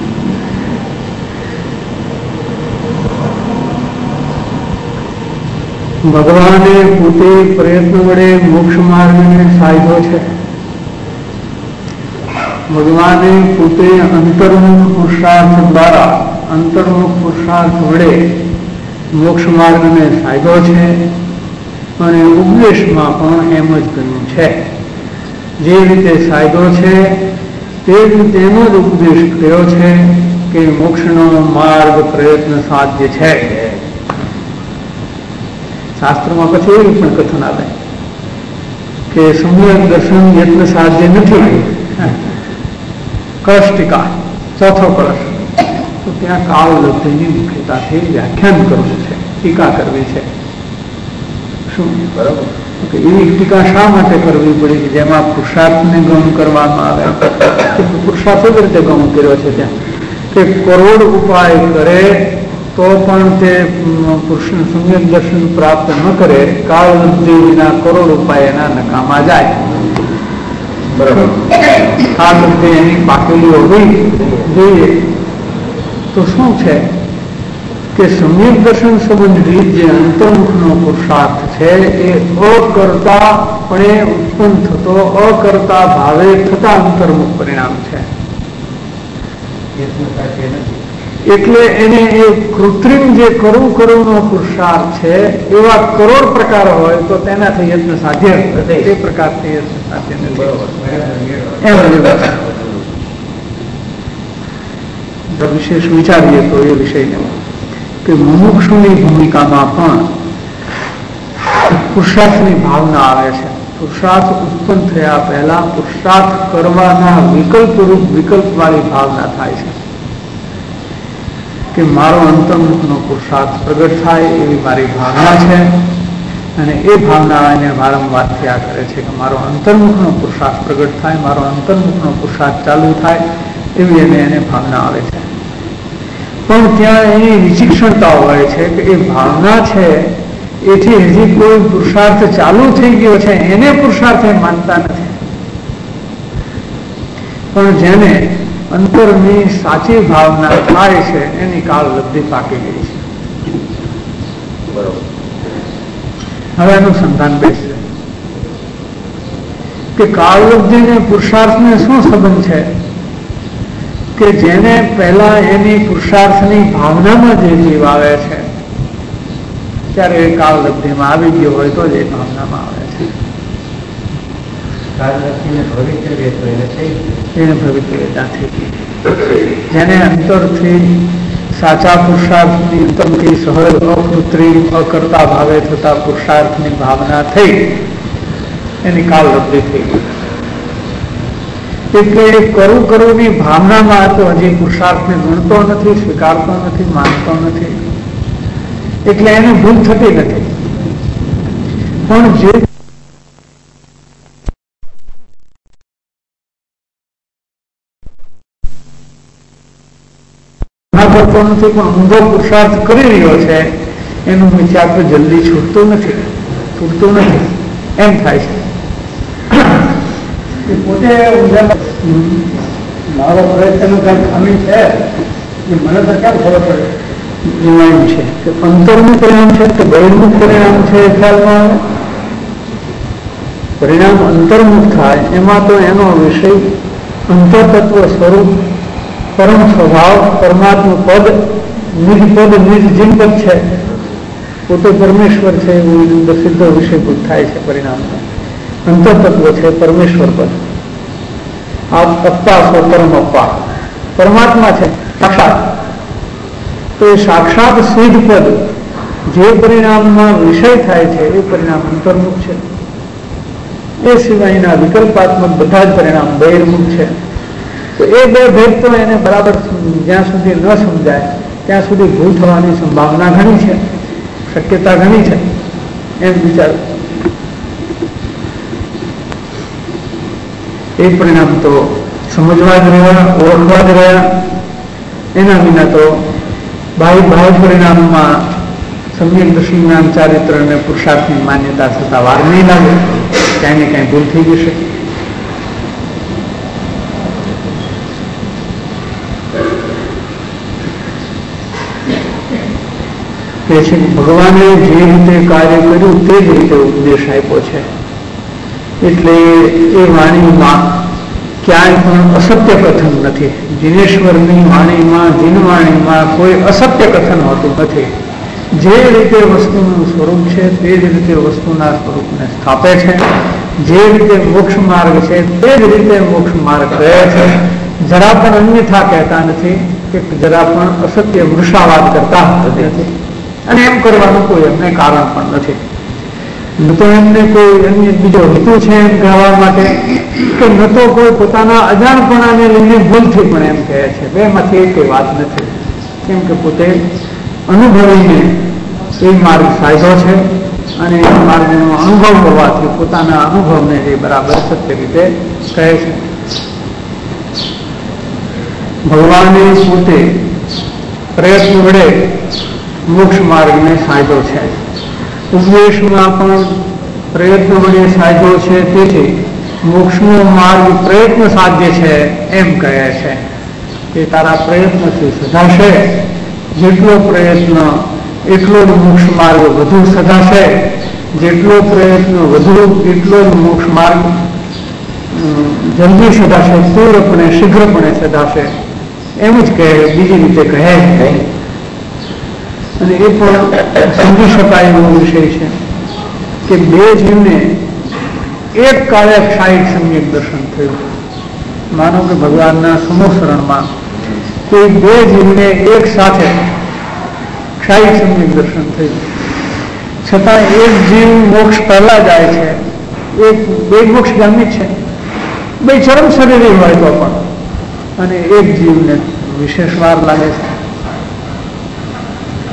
ભગવાને પોતે પ્રયત્ન વડે મોક્ષ માર્ગને સાધ્યો છે. ભગવાને પોતે અંતર્મુખ પુરુષાર્થ દ્વારા અંતર્મુખ પુરુષાર્થ વડે મોક્ષ માર્ગને સાધ્યો છે અને ઉપદેશમાં પણ એમ જ કહ્યું છે. જે રીતે સાધ્યો છે તે રીતે એનો જ ઉપદેશ કર્યો છે કે મોક્ષનો માર્ગ પ્રયત્ન સાધ્ય છે. શાસ્ત્રમાં પછી એવી પણ કથન આવે કે સમ્યક દર્શન યત્ન સાધ્ય નથી. કળશ ટીકા, ચોથો કળશ, તો ત્યાં કાળ લબ્ધિની મુખ્યતાથી વ્યાખ્યાન કરવું છે, ટીકા કરવી છે. શું બરાબર? એવી ટીકા શા માટે કરવી પડી કે જેમાં પુરુષાર્થને ગૌણ કરવામાં આવે? પુરુષાર્થ કેવી રીતે ગૌણ કર્યો છે ત્યાં કે કરોડ ઉપાય કરે તો પણ તે પુરુષનું સમ્યક દર્શન પ્રાપ્ત ન કરે, કાળ લબ્ધિ વિના કરોડ ઉપાય એના નકામા જાય. બરાબર? કાળ લબ્ધિ એની પાકેલી હોવી જોઈએ. તો શું છે કે સમ્યક દર્શન સંબંધિત જે અંતર્મુખનો પુરુષાર્થ છે એ અકર્તાપણે ઉત્પન્ન થતો અકર્તા ભાવે થતા અંતર્મુખ પરિણામ છે. એટલે એને એ કૃત્રિમ જે કરું કરુંનો પુરુષાર્થ છે એવા કરોડ પ્રકાર હોય તો તેનાથી યત્ન સાધ્ય એ પ્રકારથી યત્ન સાધ્ય નથી. વિશેષ વિચારીએ તો એ વિષયને કે મુમુક્ષુની ભૂમિકામાં પણ પુરુષાર્થની ભાવના આવે છે. પુરુષાર્થ ઉત્પન્ન થયા પહેલા પુરુષાર્થ કરવાના વિકલ્પ રૂપ વિકલ્પ વાળી ભાવના થાય છે કે મારો અંતર્મુખનો પુરુષાર્થ પ્રગટ થાય એવી મારી ભાવના છે અને એ ભાવના એને વારંવાર થયા કરે છે કે મારો અંતર્મુખનો પુરુષાર્થ પ્રગટ થાય, મારો અંતર્મુખનો પુરુષાર્થ ચાલુ થાય, એવી એને એને ભાવના આવે છે. પણ ત્યાં એની વિચિક્ષણતા હોય છે કે એ ભાવના છે એથી હજી કોઈ પુરુષાર્થ ચાલુ થઈ ગયો છે એને પુરુષાર્થ એ માનતા નથી. પણ જેને અંતરની સાચી ભાવના થાય છે એની કાળલબ્ધિ પાકી ગઈ છે. બરોબર. હવે એનું સંધાન બેસશે કે કાળલબ્ધિ ને પુરુષાર્થને શું સંબંધ છે કે જેને પહેલા એની પુરુષાર્થની ભાવનામાં જે જીવ આવે છે ત્યારે એ કાળલબ્ધિમાં આવી ગયો હોય તો જ એ ભાવનામાં આવે છે. એને ભવિતવ્યતા થઈ ગઈ. જેને અંતરથી સાચા પુરુષાર્થની ઉત્તમથી સહજ અકૃત્રિમ અકર્તા ભાવે થતા પુરુષાર્થની ભાવના થઈ એની કાળલબ્ધિ થઈ ગઈ. એટલે એ કરું કરવુંની ભાવનામાં તો હજી પુરુષાર્થને ગણતો નથી, સ્વીકારતો નથી, માનતો નથી, એટલે એને ભૂલ થતી નથી. પણ જે કરતો નથી પણ ઊંધો પુરુષાર્થ કરી રહ્યો છે એનું વિચાર તો જલ્દી છૂટતું નથી છૂટતું નથી એમ થાય છે. પોતે મારો પ્રયત્ન કઈ ખામી છે એ મને તો કેમ ખબર પડે? એમાં એમ છે કે અંતરનું પરિણામ છે કે બહિર્મુખ પરિણામ છે એ ખ્યાલમાં આવે. પરિણામ અંતર્મુખ થાય એમાં તો એનો વિષય અંતરતત્વ સ્વરૂપ પરમ સ્વભાવ પરમાત્મા પદ નિજ પદ નિજ જીન પદ છે, પોતે પરમેશ્વર છે એવું અંદર સિદ્ધ વિષયભૂત થાય છે. પરિણામ અંતરતત્વ છે પરમેશ્વર પદ. આ અપ્પા સ્વ પરમ અપ્પા પરમાત્મા છે સાક્ષાત. તો એ સાક્ષાત સિદ્ધ પદ જે પરિણામમાં વિષય થાય છે એ પરિણામ અંતર્મુખ છે. એ સિવાયના વિકલ્પાત્મક બધા જ પરિણામ બહિર્મુખ છે. તો એ બે ભેદ તો એને બરાબર જ્યાં સુધી ન સમજાય ત્યાં સુધી ભૂલ થવાની સંભાવના ઘણી છે, શક્યતા ઘણી છે એમ વિચાર. એ પરિણામ તો સમજવા જ રહ્યા, ઓળખવા જ રહ્યા. એના વિના તો બાહ્ય બાહ્ય પરિણામમાં સમ્યક દર્શન જ્ઞાન ચારિત્ર અને પુરુષાર્થની માન્યતા થતા વાર નહીં લાગે, ક્યાંય ને ક્યાંય ભૂલ થઈ જશે. ભગવાને જે રીતે કાર્ય કર્યું તે જ રીતે ઉપદેશ આપ્યો છે. એટલે એ વાણીમાં ક્યાંય પણ અસત્ય કથન નથી. જીનેશ્વરની વાણીમાં જીનવાણીમાં કોઈ અસત્ય કથન હોતું નથી. જે રીતે વસ્તુનું સ્વરૂપ છે તે જ રીતે વસ્તુના સ્વરૂપને સ્થાપે છે. જે રીતે મોક્ષ માર્ગ છે તે જ રીતે મોક્ષ માર્ગ રહે છે. જરા પણ અન્યથા કહેતા નથી કે જરા પણ અસત્ય વૃષાવાદ કરતા નથી. અને એમ કરવાનું કોઈ એમને કારણ પણ નથી. ન તો એમને કોઈ અન્ય બીજો હેતુ છે એમ કહેવા માટે કે ન તો કોઈ પોતાના અજાણપણાને લઈને ભૂલથી પણ એમ કહે છે. બેમાંથી એક વાત નથી. કેમ કે પોતે અનુભવીને એ માર્ગ સાધ્યો છે અને એ માર્ગનો અનુભવ હોવાથી પોતાના અનુભવને એ બરાબર સત્ય રીતે કહે છે. ભગવાને પોતે પ્રયત્ન વડે મોક્ષ માર્ગને સાધ્યો છે. ઉપદેશમાં પણ પ્રયત્ન વડે સાધ્યો છે. તેથી મોક્ષનો માર્ગ પ્રયત્ન સાધ્ય છે એમ કહે છે કે તારા પ્રયત્નથી સધાશે. જેટલો પ્રયત્ન એટલો જ મોક્ષ માર્ગ વધુ સધાશે. જેટલો પ્રયત્ન વધુ એટલો જ મોક્ષ માર્ગ જલ્દી સધાશે, પૂર્ણપણે શીઘ્રપણે સધાશે એમ જ કહે, બીજી રીતે કહે નહીં. અને એ પણ સમજી શકાય એવો વિષય છે કે બે જીવને એક કાળે ક્ષાયિક સમ્યક દર્શન થયું. માનો કે ભગવાનના સમોસરણમાં કોઈ બે જીવને એક સાથે ક્ષાયિક સમ્યક દર્શન થયું. છતાં એક જીવ મોક્ષ પહેલા જાય છે, એક બે મોક્ષ ગામી છે, બે ચરમ શરીરી હોય તો પણ, અને એક જીવને વિશેષ વાર લાગે છે.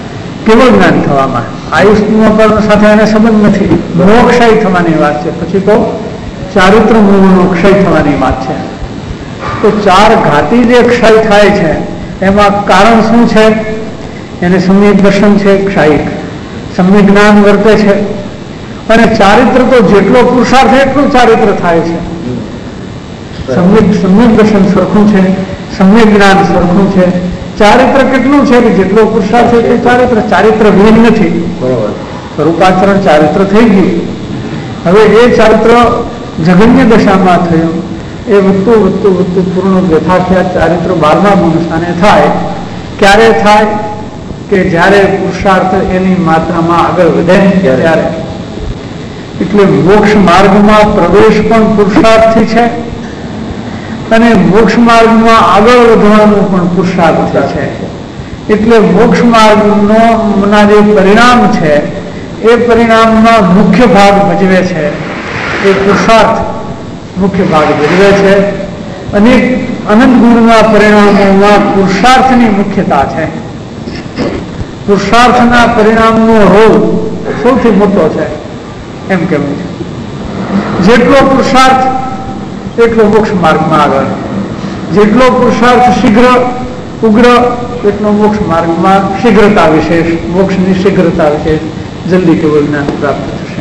કેવળ જ્ઞાન થવામાં, આયુષ સાથે એને સંબંધ નથી. મોક્ષય થવાની વાત છે. પછી તો ચારિત્ર મૂળનો ક્ષય થવાની વાત છે. તો ચાર ઘાતી જે ક્ષય થાય છે એમાં કારણ શું છે? એને સમ્યક દર્શન છે, ક્ષાયિક સમ્યક જ્ઞાન વર્તે છે. અને ચારિત્ર તો જેટલો પુરુષાર્થ એટલું ચારિત્ર થાય છે. સમ્યક સમ્યક દર્શન સરખું છે, સમ્યક જ્ઞાન સરખું છે. ચારિત્ર કેટલું છે કે જેટલો પુરુષાર્થ એટલું ચારિત્ર. ચારિત્ર વિહીન નથી. રૂપાચરણ ચારિત્ર થઈ ગયું. હવે એ ચારિત્ર જગન્ય દશામાં થયું. એ વધતું વધતું વધતું પૂર્ણ યથાખ્યાત ચારિત્ર બારમા ગુણસ્થાને થાય. ક્યારે થાય? કે જ્યારે પુરુષાર્થ એની માત્રામાં આગળ વધે ત્યારે. એટલે મોક્ષ માર્ગમાં પ્રવેશ પણ પુરુષાર્થથી છે અને મોક્ષ માર્ગમાં આગળ વધવાનું પણ પુરુષાર્થ છે. એટલે મોક્ષ માર્ગનો જે પરિણામ છે એ પરિણામમાં મુખ્ય ભાગ ભજવે છે એ પુરુષાર્થ મુખ્ય ભાગ ભજવે છે. અને અનંત ગુણના પરિણામોમાં પુરુષાર્થની મુખ્યતા છે. પુરુષાર્થના પરિણામનો રોલ સૌથી મોટો છે એમ કહેવું છે. જેટલો પુરુષાર્થ એટલો મોક્ષ માર્ગમાં આગળ, જેટલો પુરુષાર્થ શીઘ્ર ઉગ્ર એટલો મોક્ષ માર્ગમાં શીઘ્રતા વિશેષ, મોક્ષની શીઘ્રતા વિશેષ જલ્દી કેવળ જ્ઞાન પ્રાપ્ત થશે.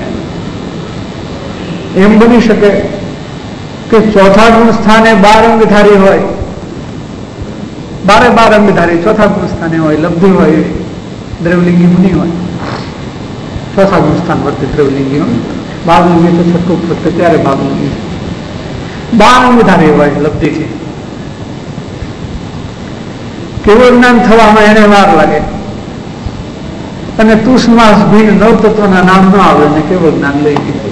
એમ બની શકે કે ચોથા ગુણ સ્થાને બાર અંગધારી હોય, બારે બાર અંગધારી ચોથા ગુણ સ્થાને હોય, લબ્ધિ હોય, દ્રવલિંગી મુનિ હોય. ચોથા ગુણ સ્થાન વર્તે દ્રવલિંગી હોય, બારલિંગી તો છઠ્ઠું વર્તે ત્યારે બારલિંગી. બાર અંગધારી હોય લબ્ધિ છે. કેવળ જ્ઞાન થવામાં એને વાર લાગે અને તુષ્માસ ભીન નવ તત્વના નામ ન આવે ને કેવળ જ્ઞાન લઈ ગયું.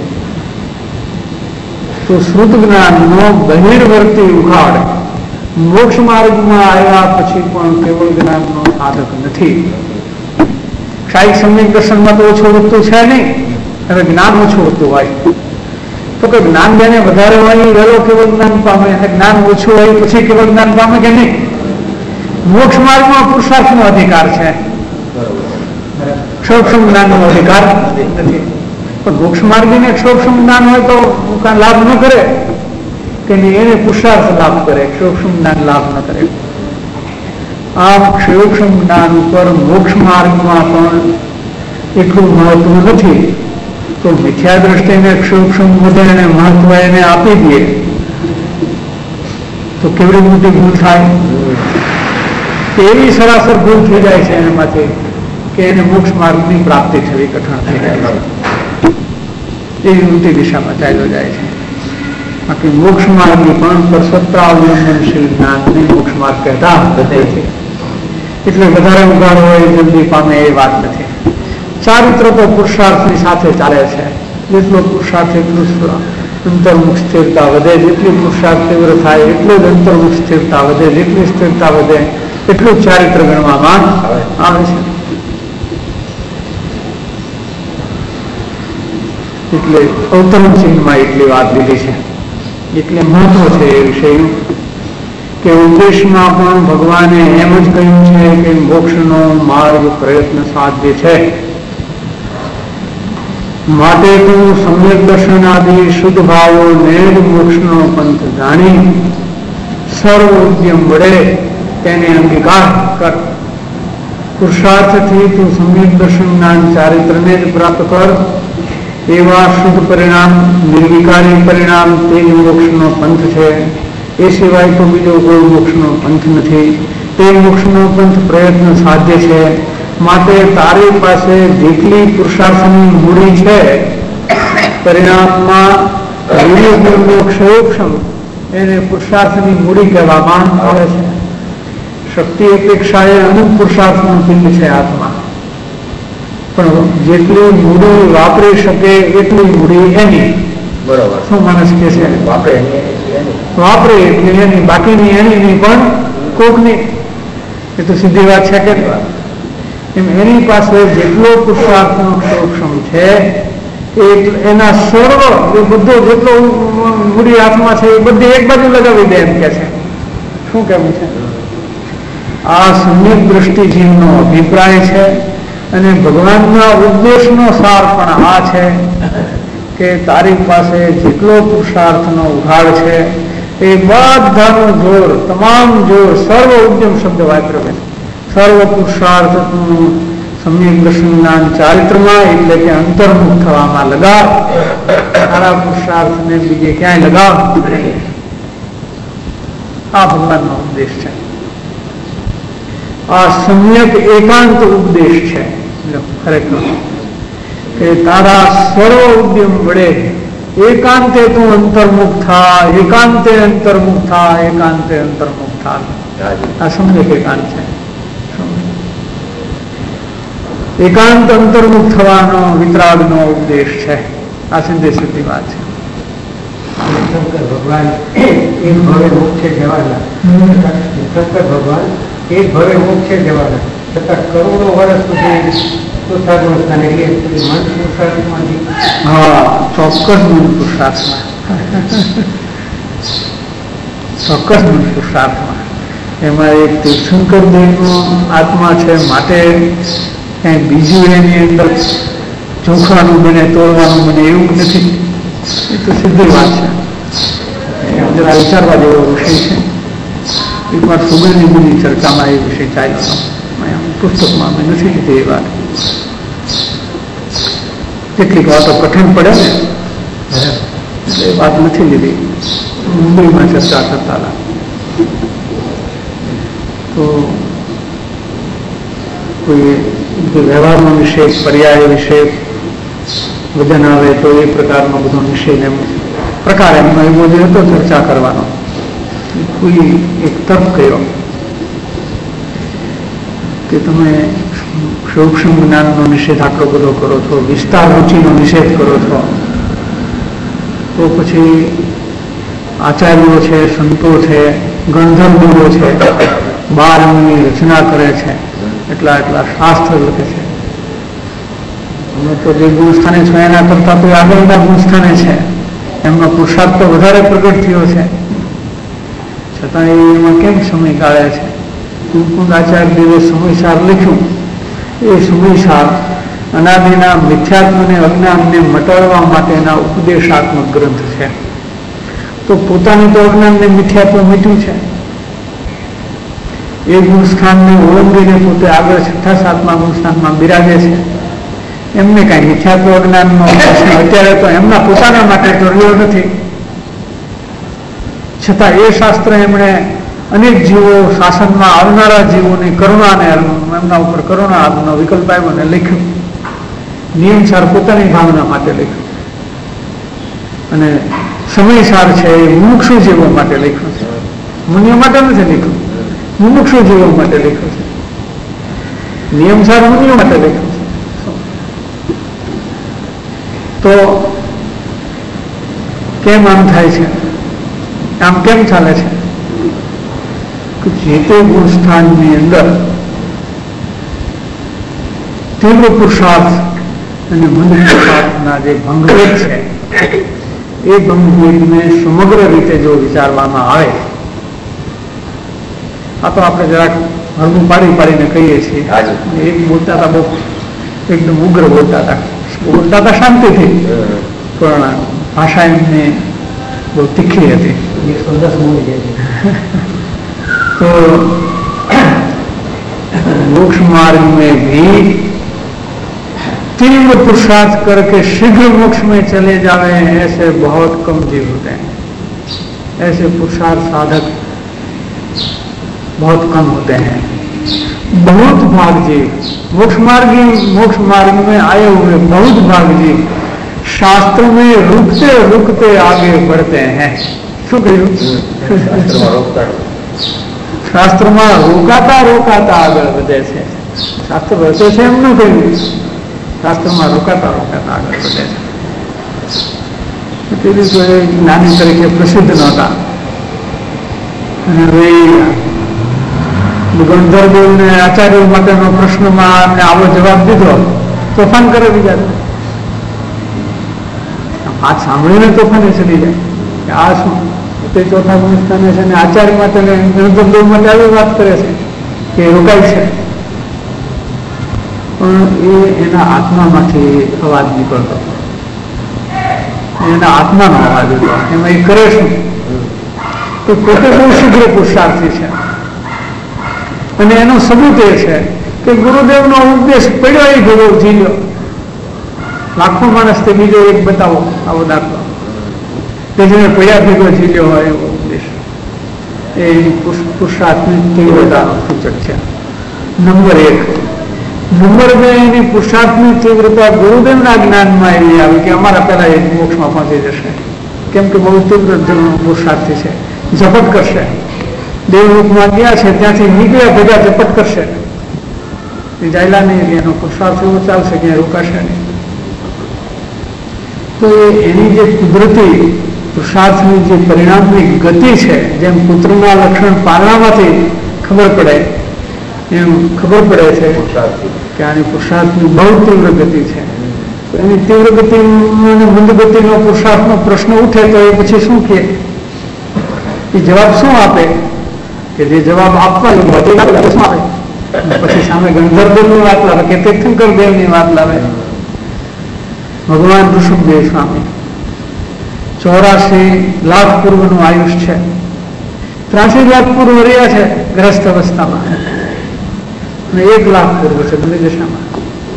તો શ્રુત જ્ઞાનનો બહિર્વર્તી ઉઘાડ મોક્ષ માર્ગમાં આવ્યા પછી પણ કેવળ જ્ઞાનનો સાધક નથી. ક્ષાયિક સમ્યક દર્શનમાં તો ઓછું વધતું છે નહીં. હવે જ્ઞાન ઓછું વધતું હોય તો કે જ્ઞાન જેને વધારે હોય વહેલો કેવળ જ્ઞાન પામે, અને જ્ઞાન ઓછું હોય પછી કેવળ જ્ઞાન પામે કે નહીં. મોક્ષ માર્ગમાં પુરુષાર્થનો અધિકાર છે, ક્ષોક્ષમ જ્ઞાનનો અધિકાર નથી. પણ મોક્ષ માર્ગીને ક્ષોક્ષમ જ્ઞાન હોય તો લાભ ન કરે કે નહીં, એને પુરુષાર્થ લાભ કરે, ક્ષોક્ષમ જ્ઞાન લાભ ન કરે. આમ ક્ષોક્ષમ જ્ઞાન ઉપર મોક્ષ માર્ગમાં પણ એટલું મહત્વ નથી. તો મિથ્યા દ્રષ્ટિને ક્ષોક્ષમ વધે એને મહત્વ એને આપી દે તો કેવડી મોટી ભૂલ થાય. એવી સરાસર ભૂલ થઈ જાય છે એનામાંથી કે એને મોક્ષ માર્ગની પ્રાપ્તિ થવી કઠણ થઈ જાય, એવી ઊંટી દિશામાં ચાલ્યો જાય છે. બાકી મોક્ષ માર્ગની પણ પરસત્તા અવલંબનશીલ જ્ઞાનને મોક્ષ માર્ગ કહેતા બધે છે. એટલે વધારે ઉગાડ હોય જલ્દી પામે એ વાત નથી. ચારિત્ર તો પુરુષાર્થની સાથે ચાલે છે. જેટલો પુરુષાર્થ એટલું અંતર્મુખ સ્થિરતા વધે, જેટલી પુરુષાર્થ તીવ્ર થાય એટલું જ અંતર્મુખ સ્થિરતા વધે, જેટલી સ્થિરતા વધે એટલું ચારિત્ર ગણવામાં આવે છે. એટલે અવતરણ ચિહ્નમાં એટલી વાત લીધી છે. એટલે મહત્વ છે એ વિષયનું કે ઉપદેશમાં પણ ભગવાને એમ જ કહ્યું છે કે મોક્ષનો માર્ગ પ્રયત્ન સાધ્ય છે. માટે તું સમ્યક દર્શન આદિ શુદ્ધ ભાવોને જ મોક્ષનો પંથ જાણી સર્વ ઉદ્યમ વડે તેને અંગીકાર કર. પુરુષાર્થથી તું સમ્યક દર્શન જ્ઞાન ચારિત્રને જ પ્રાપ્ત કર. એવા શુદ્ધ પરિણામ, નિર્વિકારી પરિણામ તે જ મોક્ષનો પંથ છે. એ સિવાય તો બીજો કોઈ મોક્ષનો પંથ નથી. તે મોક્ષનો પંથ પ્રયત્ન સાધ્ય છે. માટે તારી પાસે જેટલી પુરુષાર્થની મૂડી છે પરિણામમાં ક્ષયોક્ષમ એને પુરુષાર્થની મૂડી કહેવામાં આવે છે. શક્તિ અપેક્ષાએ અનંત પુરુષાર્થનું પિંડ છે આત્મા, પણ જેટલી મૂડી વાપરી શકે એટલી મૂડી એની. બરોબર. શું માણસ કે છે વાપરે વાપરે એટલી એની, બાકીની એની નહીં પણ કોકની. એ તો સીધી વાત છે કે એમ એની પાસે જેટલો પુરુષાર્થનો ક્ષોક્ષમ છે એના સર્વ એ બધો જેટલો મૂડી આત્મા છે એ બધી એક બાજુ લગાવી દે એમ કે છે. શું કેવું છે? આ સમ્યક દ્રષ્ટિજીવનો અભિપ્રાય છે અને ભગવાનના ઉપદેશનો સાર પણ આ છે કે તારી પાસે જેટલો પુરુષાર્થનો ઉઘાડ છે એ બધાનું જોર, તમામ જોર, સર્વ ઉદ્યમ શબ્દ વાપર્યો છે. સર્વ પુરુષાર્થનું સમ્યક દર્શન જ્ઞાન ચારિત્રમાં એટલે કે અંતર્મુખ થવામાં લગાવ. સારા પુરુષાર્થને બીજે ક્યાંય લગાવ. આ ભગવાનનો ઉપદેશ છે. આ સમ્યક એકાંત ઉપદેશ છે. ખરેખર કે તારા સર્વ ઉદ્યમ વડે એકાંતે તું અંતર્મુખ થા, એકાંતે અંતર્મુખ થા, એકાંતે અંતર્મુખ થા. આ સમ્યક એકાંત છે. એકાંત અંતર્મુખ થવાનો વિતરાગનો ઉપદેશ છે. આ સીધી સીધી વાત છે. શંકર ભગવાન એક ભવે મોક્ષે જવાના, શંકર ભગવાન એક ભવે મોક્ષે જવાના છતાં કરોડો વર્ષ સુધી પુરુષાર્થમાં સ્થાને એટલે મન પુરુષાર્થમાંથી. હા, ચોક્કસ મન પુરુષાર્થમાં, ચોક્કસ મન પુરુષાર્થમાં. એમાં એક તીર્થંકર દેવનો આત્મા છે, માટે કઈ બીજું એની અંદર ચોખવાનું બને, તોડવાનું બને એવું નથી. એ તો સીધી વાત છે. જરા વિચારવા જેવો વિષય છે. એક વાર સુગંધની બધી ચર્ચામાં એ વિષય ચાલ્યો, પુસ્તકમાં મેં નથી લીધી એ વાત. કેટલીક વાતો કઠિન પડે ને એટલે એ વાત નથી લીધી. મુંબઈમાં ચર્ચા કરતા હતા તો કોઈ વ્યવહારનો વિષય, પર્યાય વિષય વજન આવે તો એ પ્રકારનો બધો વિષય એમ પ્રકાર એમનો એવો જે હતો ચર્ચા કરવાનો. કોઈ એક તર્ક કર્યો કે તમે સૂક્ષ્મ જ્ઞાનનો નિષેધ આટલો બધો કરો છો, વિસ્તાર રુચિનો નિષેધ કરો છો, તો પછી આચાર્યો છે, સંતો છે, ગણધર્મો છે, બાર એમની રચના કરે છે, એટલા એટલા શાસ્ત્ર લખે છે. અમે તો જે ગુણસ્થાને છો એના કરતા તો આગળના ગુણસ્થાને છે. એમનો પુરુષાર્થ તો વધારે પ્રગટ થયો છે, છતાં એ એમાં કેમ સમય ગાળે છે? કુંકુંદ આચાર્ય દેવે સમયસાર લખ્યું. એ સમયસાર અનાદિના મિથ્યાત્મને, અજ્ઞાનને મટાડવા માટેના ઉપદેશાત્મક ગ્રંથ છે. તો પોતાનું તો અજ્ઞાનને મિથ્યાત્વ મીઠું છે. એ ગુણસ્થાનને ઓળંગીને પોતે આગળ છઠ્ઠા સાતમા ગુણસ્થાનમાં બિરાજે છે. એમને કાંઈ મિથ્યાત્વ અજ્ઞાનનો પ્રશ્ન અત્યારે તો એમના પોતાના માટે તો રહ્યો નથી. છતાં એ શાસ્ત્ર એમણે અનેક જીવો, શાસનમાં આવનારા જીવોની કરુણાને, એમના ઉપર કરુણાનો વિકલ્પ આવ્યો ને લખ્યું. નિયમસાર પોતાની ભાવના માટે લખ્યું અને સમયસાર છે એ મુમુક્ષુ જીવો માટે લખ્યું છે. મુનિઓ માટે નથી લખ્યું, મુમુક્ષુ જીવો માટે લખ્યું છે. નિયમસાર મુનિઓ માટે લખ્યું છે. તો કેમ આમ થાય છે? આમ કેમ ચાલે છે? જે તે ગુણસ્થાનની અંદર તીવ્ર પુરુષાર્થ અને મંદ પુરુષાર્થના જે ભંગભેદ છે એ ભંગભેદને સમગ્ર રીતે જો વિચારવામાં આવે, આ તો આપણે જરાક હળવું પાડી પાડીને કહીએ છીએ. એક બોલતા હતા, બહુ એકદમ ઉગ્ર બોલતા હતા, બોલતા હતા શાંતિથી, પણ ભાષા એમને બહુ તીખી હતી. तो मोक्ष मार्ग में भी तीव्र पुरुषार्थ करके शीघ्र मोक्ष में चले जावे हैं, ऐसे बहुत कम जीव होते हैं. ऐसे पुरुषार्थ साधक बहुत कम होते हैं. बहुत भाग जीव मोक्ष मार्ग मोक्ष मार्ग में आए हुए बहुत भाग जीव शास्त्र में रुकते रुकते आगे बढ़ते हैं. શું કહ્યું? શાસ્ત્રમાં રોકાતા રોકાતા આગળ વધે છે. શાસ્ત્ર વધે છે એમ ન કહ્યું, શાસ્ત્રમાં રોકાતા રોકાતા આગળ વધે છે. પેલી તો એ જ્ઞાની તરીકે પ્રસિદ્ધ નહોતા અને હવે ગણધર્વને આચાર્ય માટેનો પ્રશ્નમાં એમને આવો જવાબ દીધો, તોફાન કરે બીજા. વાત સાંભળીને તોફાને ચડી જાય કે આ શું? તે ચોથા ગુણસ્થાને છે ને આચાર્ય માટે ગણધર્વ માટે આવી વાત કરે છે કે રોકાય છે. પણ એ એના આત્મામાંથી અવાજ નીકળતો, એના આત્માનો અવાજ હતો. એમાં એ કરે શું? તો પોતે બહુ શીઘ્ર પુરુષાર્થી છે. અને એનો સબૂત એ છે કે ગુરુદેવનો ઉપદેશ પડ્યો એ ભેગો ઝીલ્યો. લાખો માણસ તે બીજો એક બતાવો આવો દાખલો કે જેને પડ્યા ભેગો ઝીલ્યો હોય એવો ઉપદેશ. એ પુરુષાર્થની તીવ્રતાનો સૂચક છે. નંબર એક. નંબર બે, એની પુરુષાર્થની તીવ્રતા ગુરુદેવના જ્ઞાનમાં એવી આવી કે અમારા પહેલા એક મોક્ષમાં પહોંચી જશે. કેમ કે બહુ તીવ્ર પુરુષાર્થી છે. ઝપટ કરશે. દેવલોકમાં ગયા છે ત્યાંથી નીકળ્યા ભેગા ઝપટ કરશે. એ જાયલા નહીં, એનો પુરુષાર્થ એવો ચાલશે ક્યાંય રોકાશે નહીં. તો એની જે કુદરતી પુરુષાર્થની જે પરિણામની ગતિ છે, જેમ પુત્રના લક્ષણ પારણામાંથી ખબર પડે એમ ખબર પડે છે કે આની પુરુષાર્થની બહુ તીવ્ર ગતિ છે. એની તીવ્ર ગતિ અને મંદ ગતિનો પુરુષાર્થનો પ્રશ્ન ઉઠે તો એ પછી શું કહે? એ જવાબ શું આપે? કે જે જવાબ આપવા શું આપે? પછી સામે ગંધર્વની વાત લાવે કે તીર્થંકર દેવની વાત લાવે. ભગવાન ઋષભદેવ સ્વામી ચોરાસી લાખ પૂર્વનું આયુષ છે. ત્રાસી લાખ પૂર્વ રહ્યા છે ગ્રસ્ત અવસ્થામાં, અને એક લાખ પૂર્વ છે મુનિદશામાં.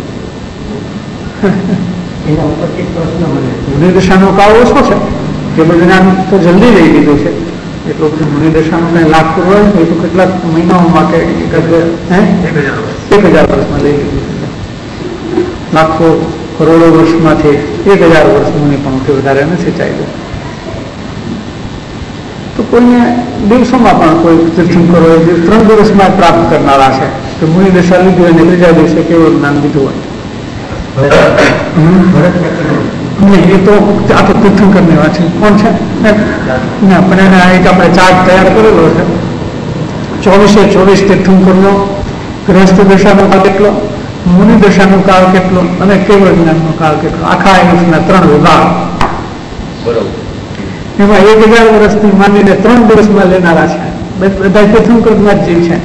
મુનિદશાનો કાળ ઓછો છે, કેવળ જ્ઞાન તો જલ્દી લઈ લીધું છે. એટલું બધું મુનિદશાનું કઈ લાખ પૂર્વ હોય તો કેટલાક મહિનાઓમાં કે એક હજાર વર્ષમાં લઈ લીધું છે. લાખો કરોડો વર્ષમાંથી એક હજાર વર્ષ મુનિ પણ વધારે નથી ચાલ્યું. તો કોઈને દિવસોમાં પણ કોઈ તીર્થંકરો હોય ત્રણ દિવસમાં પ્રાપ્ત કરનારા છે કે મુનિ દશા લીધી હોય ને ત્રીજા દિવસે કેવું જ્ઞાન લીધું હોય. નહીં, એ તો આ તો તીર્થંકરની વાત છે. કોણ છે? ના, પણ એને એક આપણે ચાર્ટ તૈયાર કરેલો છે. ચોવીસે ચોવીસ તીર્થંકરનો ગ્રસ્ત દશાનો કાળ કેટલો, મુનિ દશાનો કાળ કેટલો અને કેવળ જ્ઞાનનો કાળ કેટલો, આખા આયુષના ત્રણ વિભાગ. એમાં એક હજાર વર્ષથી માનીને ત્રણ દિવસમાં લેનારા છે બધા તીર્થંકરમાં જ જીવ છે.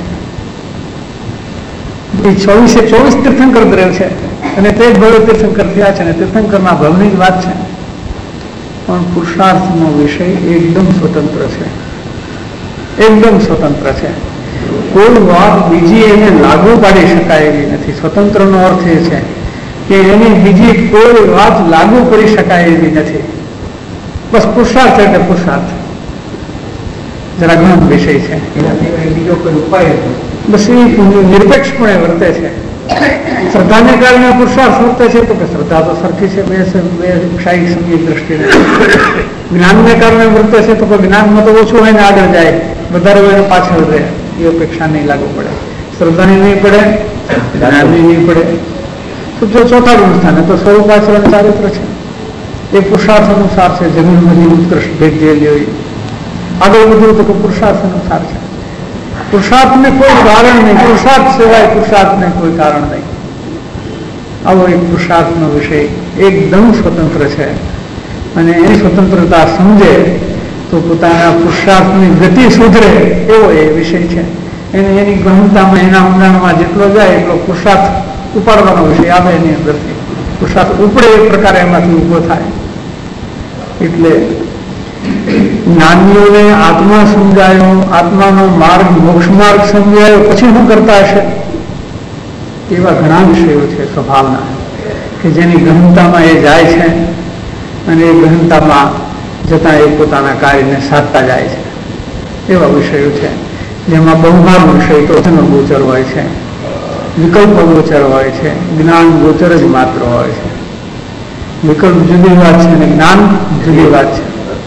એ ચોવીસે ચોવીસ તીર્થંકર દ્રેવ છે અને તે જ ભવ્ય તીર્થંકર થયા છે અને તીર્થંકરના ભવની જ વાત છે. પણ પુરુષાર્થનો વિષય એકદમ સ્વતંત્ર છે, એકદમ સ્વતંત્ર છે. કોઈ વાત બીજી એને લાગુ પાડી શકાય એવી નથી. સ્વતંત્રનો અર્થ એ છે કે એની બીજી કોઈ વાત લાગુ કરી શકાય એવી નથી. બસ પુરુષાર્થ એટલે પુરુષાર્થ. જરા ઘણો વિષય છે, બીજો કોઈ ઉપાય બસ એ નિરપેક્ષપણે વર્તે છે. શ્રદ્ધાને કારણે પુરુષાર્થ વર્તે છે તો કે શ્રદ્ધા તો સરખી છે બે ક્ષાયિક સંગીત દ્રષ્ટિને. જ્ઞાનને કારણે વર્તે છે તો કોઈ જ્ઞાનમાં તો ઓછું હોય ને આગળ જાય, વધારે હોય ને પાછળ રહે, એ અપેક્ષા નહીં લાગુ પડે. શ્રદ્ધાની નહીં પડે, જ્ઞાનની નહીં પડે. તો જો ચોથા ગુણ સ્થાને તો સ્વરૂપ આચરણ ચારિત્ર છે. એ પુરુષાર્થ અનુસાર છે. જમીનમાંથી ઉત્કૃષ્ટ ભેદ જે લ્યો આગળ વધ્યું તો પુરુષાર્થ અનુસાર છે. પુરુષાર્થને કોઈ કારણ નહીં, પુરુષાર્થ સિવાય પુરુષાર્થને કોઈ કારણ નહીં. આવો એક પુરુષાર્થનો વિષય એકદમ સ્વતંત્ર છે અને એની સ્વતંત્રતા સમજે તો પોતાના પુરુષાર્થની ગતિ સુધરે એવો એ વિષય છે. એને એની ગહનતામાં એના ઊંડાણમાં જેટલો જાય એટલો પુરુષાર્થ ઉપાડવાનો વિષય આવે એની અંદરથી. પુરુષાર્થ ઉપડે એ પ્રકારે એમાંથી ઊભો થાય. એટલે જ્ઞાનીઓને આત્મા સમજાયો, આત્માનો માર્ગ મોક્ષ માર્ગ સમજાયો, પછી શું કરતા હશે? એવા ઘણા વિષયો છે સ્વભાવના કે જેની ગહનતામાં એ જાય છે અને એ ગહનતામાં જતાં એ પોતાના કાર્યને સાધતા જાય છે. એવા વિષયો છે જેમાં બહુભાગ વિષય તો તેનો ગોચર હોય છે, વિકલ્પ ગોચર હોય છે, જ્ઞાન ગોચર જ માત્ર હોય છે. વિકલ્પ જુદી વાત છે અને જ્ઞાન જુદી વાત છે.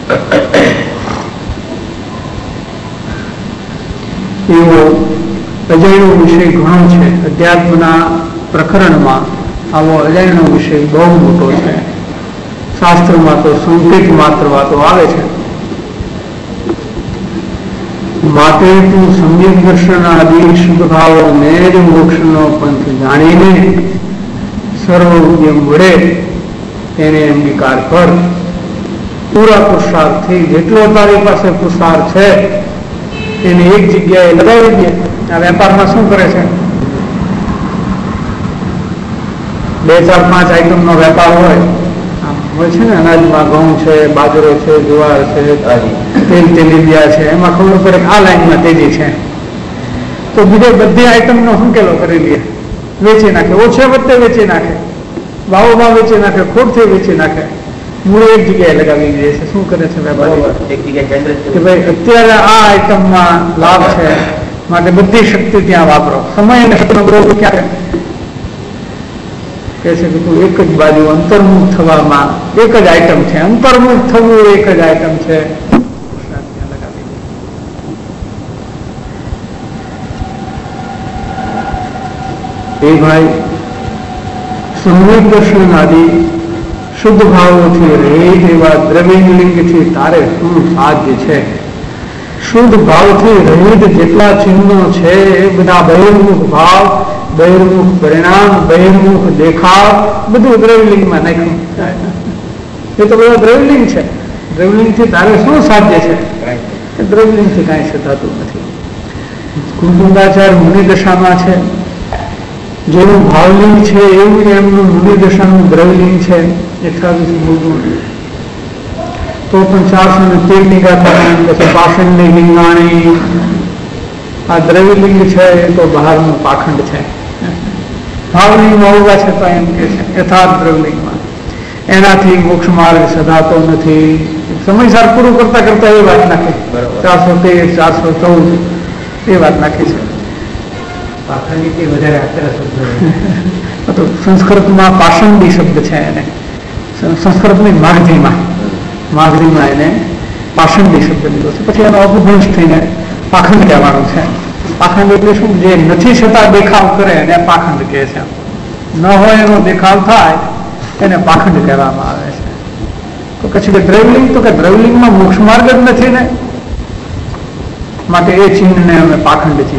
એવો અજાણ્યો વિષય ઘણો છે. અધ્યાત્મના પ્રકરણમાં આવો અજાણ્યો વિષય બહુ મોટો છે. શાસ્ત્રમાં તો સંકેત માત્ર વાતો આવે છે. માટે તું સમ્યક દર્શન આદિ શુદ્ધ ભાવોને જ મોક્ષનો પંથ જાણીને સર્વ ઉદ્યમ વડે એને અંગીકાર કર. પૂરા પુરુષાર્થથી જેટલો તારી પાસે પુરુષાર્થ છે એને એક જગ્યાએ લગાવી દે. આ વેપારમાં શું કરે છે? બે ચાર પાંચ આઈટમનો વેપાર હોય હોય છે ને, અનાજમાં ઘઉં છે, બાજરો છે, જુવાર છે, તેલ તેલીબિયા છે, એમાં ખબર પડે કે આ લાઈનમાં તેજી છે તો બીજે બધી આઈટમનો સંકેલો કરી લે, વેચી નાખે, ઓછે વચ્ચે વેચી નાખે, ભાવો ભાવ વેચી નાખે, ખોટથી વેચી નાખે, મૂળ એક જગ્યાએ લગાવી દે છે. શું કરે છે વેપારી કે ભાઈ અત્યારે આ આઈટમમાં લાભ છે માટે બધી શક્તિ ત્યાં વાપરો. સમય અને શક્તિનો વિરોધ ક્યારે કહે છે કે તું એક જ બાજુ અંતર્મુખ થવામાં એક જ આઈટમ છે, અંતર્મુખ થવું એક જ આઈટમ છે. એ ભાઈ સંવેદ દર્શન આદિ શુદ્ધ ભાવોથી રહિત એવા દ્રવ્યલિંગથી તારે શું સાધ્ય છે? શુદ્ધ ભાવથી રહિત જેટલા ચિહ્નો છે એ બધા બહિર્મુખ ભાવ, બહિર્મુખ પરિણામ, બહિર્મુખ દેખાવ બધું દ્રવ્યલિંગમાં નાખ્યું. એ તો બધા દ્રવ્યલિંગ છે. દ્રવ્યલિંગથી તારે શું સાધ્ય છે? દ્રવ્યલિંગથી કાંઈ સધાતું નથી. કુંકુંદાચાર્ય મુનિ દશામાં છે, જેનું ભાવલિંગ છે એવું એમનું મુનિ દશાનું દ્રવ્યલિંગ છે અઠાવીસ મૂળગુણ. તો પણ ચારસો ને તેર નિગાતા પછી પાષંડની લિંગાણી આ દ્રવ્યલિંગ છે એ તો બહારનું પાખંડ છે. ભાવલિંગમાં ઉભા છે તો એમ કે છે યથાર્થ દ્રવ્યલિંગમાં એનાથી મોક્ષ માર્ગ સધાતો નથી. સમયસર પૂરું કરતા કરતા એ વાત નાખે, ચારસો તેર ચારસો ચૌદ એ વાત નાખી છે. તો સંસ્કૃતમાં પાષંડી શબ્દ છે, એને સંસ્કૃતની માગધીમાં માગધીમાં એને પાષંડી શબ્દ લીધો છે. પછી એનો અપભ્રંશ થઈને પાખંડ કહેવાનું છે. પાખંડ એટલે શું? જે નથી છતાં દેખાવ કરે એને પાખંડ કહે છે. ન હોય એનો દેખાવ થાય એને પાખંડ કહેવામાં આવે છે. તો પછી કે દ્રવ્યલિંગ, તો કે દ્રવ્યલિંગમાં મોક્ષ માર્ગ જ નથી ને, માટે એ ચિહ્નને અમે પાખંડ ચિહ્ન.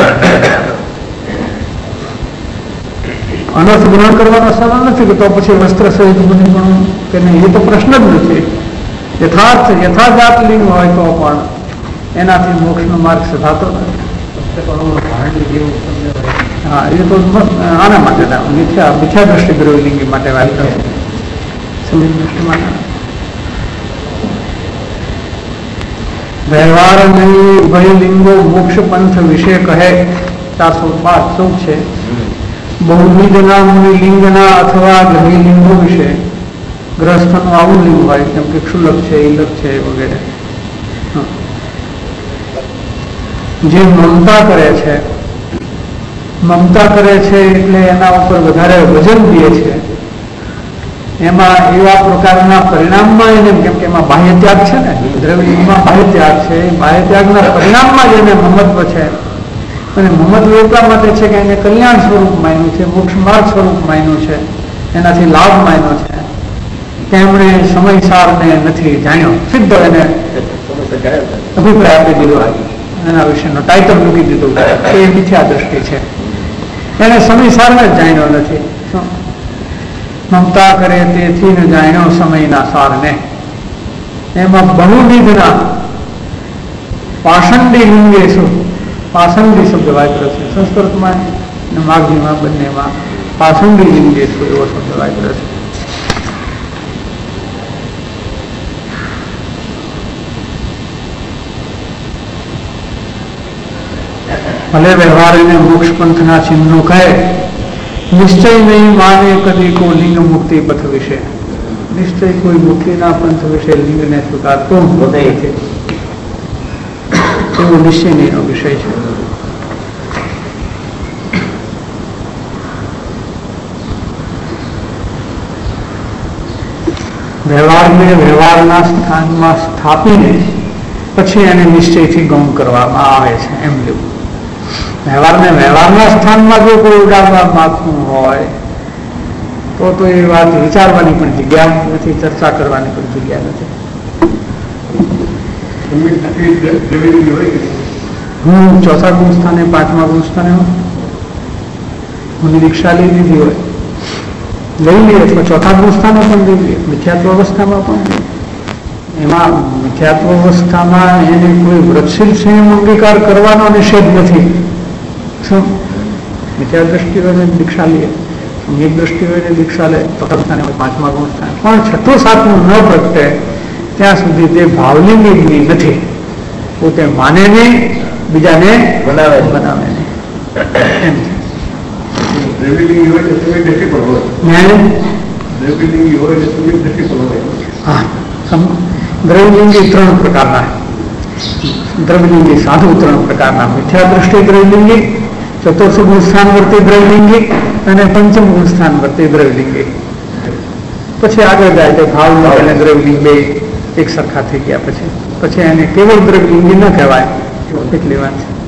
અનર્થ ગ્રહણ કરવાનો સવાલ નથી કે તો પછી વસ્ત્ર સહિત બની પણ કે નહીં, એ તો પ્રશ્ન જ નથી. યથાર્થ યથાજાત લિંગ હોય તો પણ એનાથી મોક્ષનો માર્ગ સધાતો નથી. હા, એ તો આના માટે મિથ્યા મિથ્યા દ્રષ્ટિ દ્રવ્યલિંગી માટે વાત કરે છે. વ્યવહાર નહીં ઉભય લિંગો મોક્ષ પંથ વિશે કહે. ચારસો પાંચ ચૌદ છે. બહુવિધના લિંગના અથવા ગ્રહી લિંગો વિશે ગ્રહસ્થનું આવું લિંગ હોય, જેમ કે ક્ષુલક છે, ઇલક છે વગેરે, જે મમતા કરે છે, મમતા કરે છે એટલે એના ઉપર વધારે વજન દે છે, એમાં એવા પ્રકારના પરિણામમાં એને, કેમ કે એમાં બાહ્ય ત્યાગ છે ને, દ્રવ્યમાં બાહ્ય ત્યાગ છે, બાહ્ય ત્યાગના પરિણામમાં જ એને મમત્વ છે. અને મમત્વ એટલા માટે છે કે એને કલ્યાણ સ્વરૂપ માન્યું છે, મોક્ષ માર્ગ સ્વરૂપ માન્યું છે, એનાથી લાભ માન્યો છે. તેમણે સમયસારને નથી જાણ્યો, સિદ્ધ એને અભિપ્રાય આપી દીધો, એના વિશેનો ટાઇટલ મૂકી દીધું એ મિથ્યા દ્રષ્ટિ છે. એને સમયસારને જ જાણ્યો નથી. મમતા કરે તેથી ને જાણ્યો સમયના સારને. એમાં બહુવિધના પાષંડી લિંગે શું? પાષંડી શબ્દ વાપર્યો છે સંસ્કૃતમાં અને માગધીમાં, બંનેમાં પાષંડી લિંગે શું એવો શબ્દ વાપર્યો છે. ભલે વ્યવહાર એને મોક્ષ પંથના ચિહ્નો કહે, નિશ્ચય નહીં માને કદી કો લિંગ મુક્તિ પથ વિશે. નિશ્ચય કોઈ મુક્તિના પંથ વિશે લિંગને સ્વીકારતો નથી, એવો નિશ્ચયનો વિષય છે. વ્યવહારને વ્યવહારના સ્થાનમાં સ્થાપીને પછી એને નિશ્ચયથી ગૌણ કરવામાં આવે છે એમ લેવું. વ્યવહારને વ્યવહારના સ્થાનમાં જો કોઈ ઉડાડવા માંગતું હોય તો તો એ વાત વિચારવાની પણ જગ્યા નથી, ચર્ચા કરવાની પણ જગ્યા નથી. હું ચોથા ગુણ સ્થાને, પાંચમા ગુણ સ્થાને હું નિરીક્ષા લઈ લીધી હોય, લઈ લઈએ અથવા ચોથા ગુણ સ્થાને પણ લઈ લઈએ, મિથ્યાત્વ અવસ્થામાં પણ એમાં મિથ્યાત્વ અવસ્થામાં એને કોઈ વૃક્ષિલ સંયમ અંગીકાર કરવાનો નિષેધ નથી. શું મિથ્યા દ્રષ્ટિઓને દીક્ષા લઈએ, એક દ્રષ્ટિ હોય દીક્ષા લે ચોથા સ્થાને હોય પાંચમા ગુણ સ્થાન, પણ છઠ્ઠું સાતમું ન પ્રગટે ત્યાં સુધી તે ભાવલિંગી જ્ઞાની નથી. પોતે માને નહીં, બીજાને બનાવે બનાવે નહીં. એમ હા, દ્રવ્યલિંગી ત્રણ પ્રકારના, દ્રવ્યલિંગી સાધુ ત્રણ પ્રકારના, મિથ્યા દ્રષ્ટિ દ્રવ્યલિંગી, ચતુર્થ ગુણ સ્થાન વર્તી દ્રવ્યલિંગી અને પંચમ ગુણ સ્થાન વર્તી દ્રવ્યલિંગી. પછી આગળ જાય તે ભાવલિંગ અને દ્રવ્યલિંગ બે એક સરખા થઈ ગયા પછી પછી એને કેવળ દ્રવ્યલિંગી ન કહેવાય એટલી વાત છે.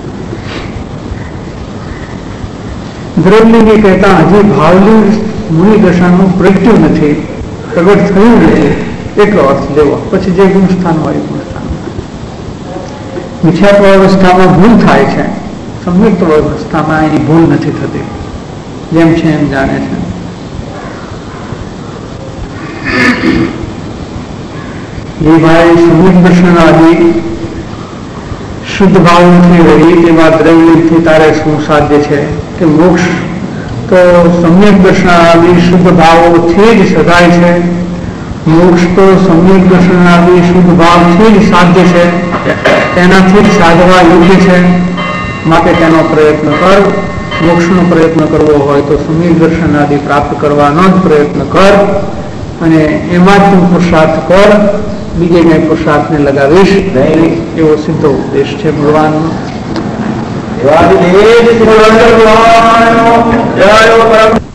દ્રવ્યલિંગી કહેતા હજી ભાવલિંગ મુનિ દશાનું પ્રગટ્યું નથી, પ્રગટ થયું નથી એટલો અર્થ લેવો. પછી જે ગુણસ્થાન હોય ગુણસ્થાન. મિથ્યાત્વ અવસ્થામાં ભૂલ થાય છે, સંયુક્ત અવસ્થામાં એની ભૂલ નથી થતી, જેમ છે એમ જાણે છે. એ ભાઈ સમ્યક દર્શન આદિ શુદ્ધ ભાવથી રહી તેવા દ્રવ્યથી તારે શું સાધ્ય છે કે મોક્ષ તો સમ્યક દર્શન આદિ શુદ્ધ ભાવોથી જ સદાય છે. મોક્ષ તો સમ્યક દર્શન આદિ શુદ્ધ ભાવથી જ સાધ્ય છે, તેનાથી જ સાધવા યોગ્ય છે. માટે તેનો પ્રયત્ન કર. મોક્ષનો પ્રયત્ન કરવો હોય તો સમ્યક દર્શન આદિ પ્રાપ્ત કરવાનો જ પ્રયત્ન કર અને એમાં જ તું પુરુષાર્થ કર. બીજે કઈ પુરુષાર્થને લગાવીશ નહીં, એવો સીધો ઉપદેશ છે ભગવાનનો.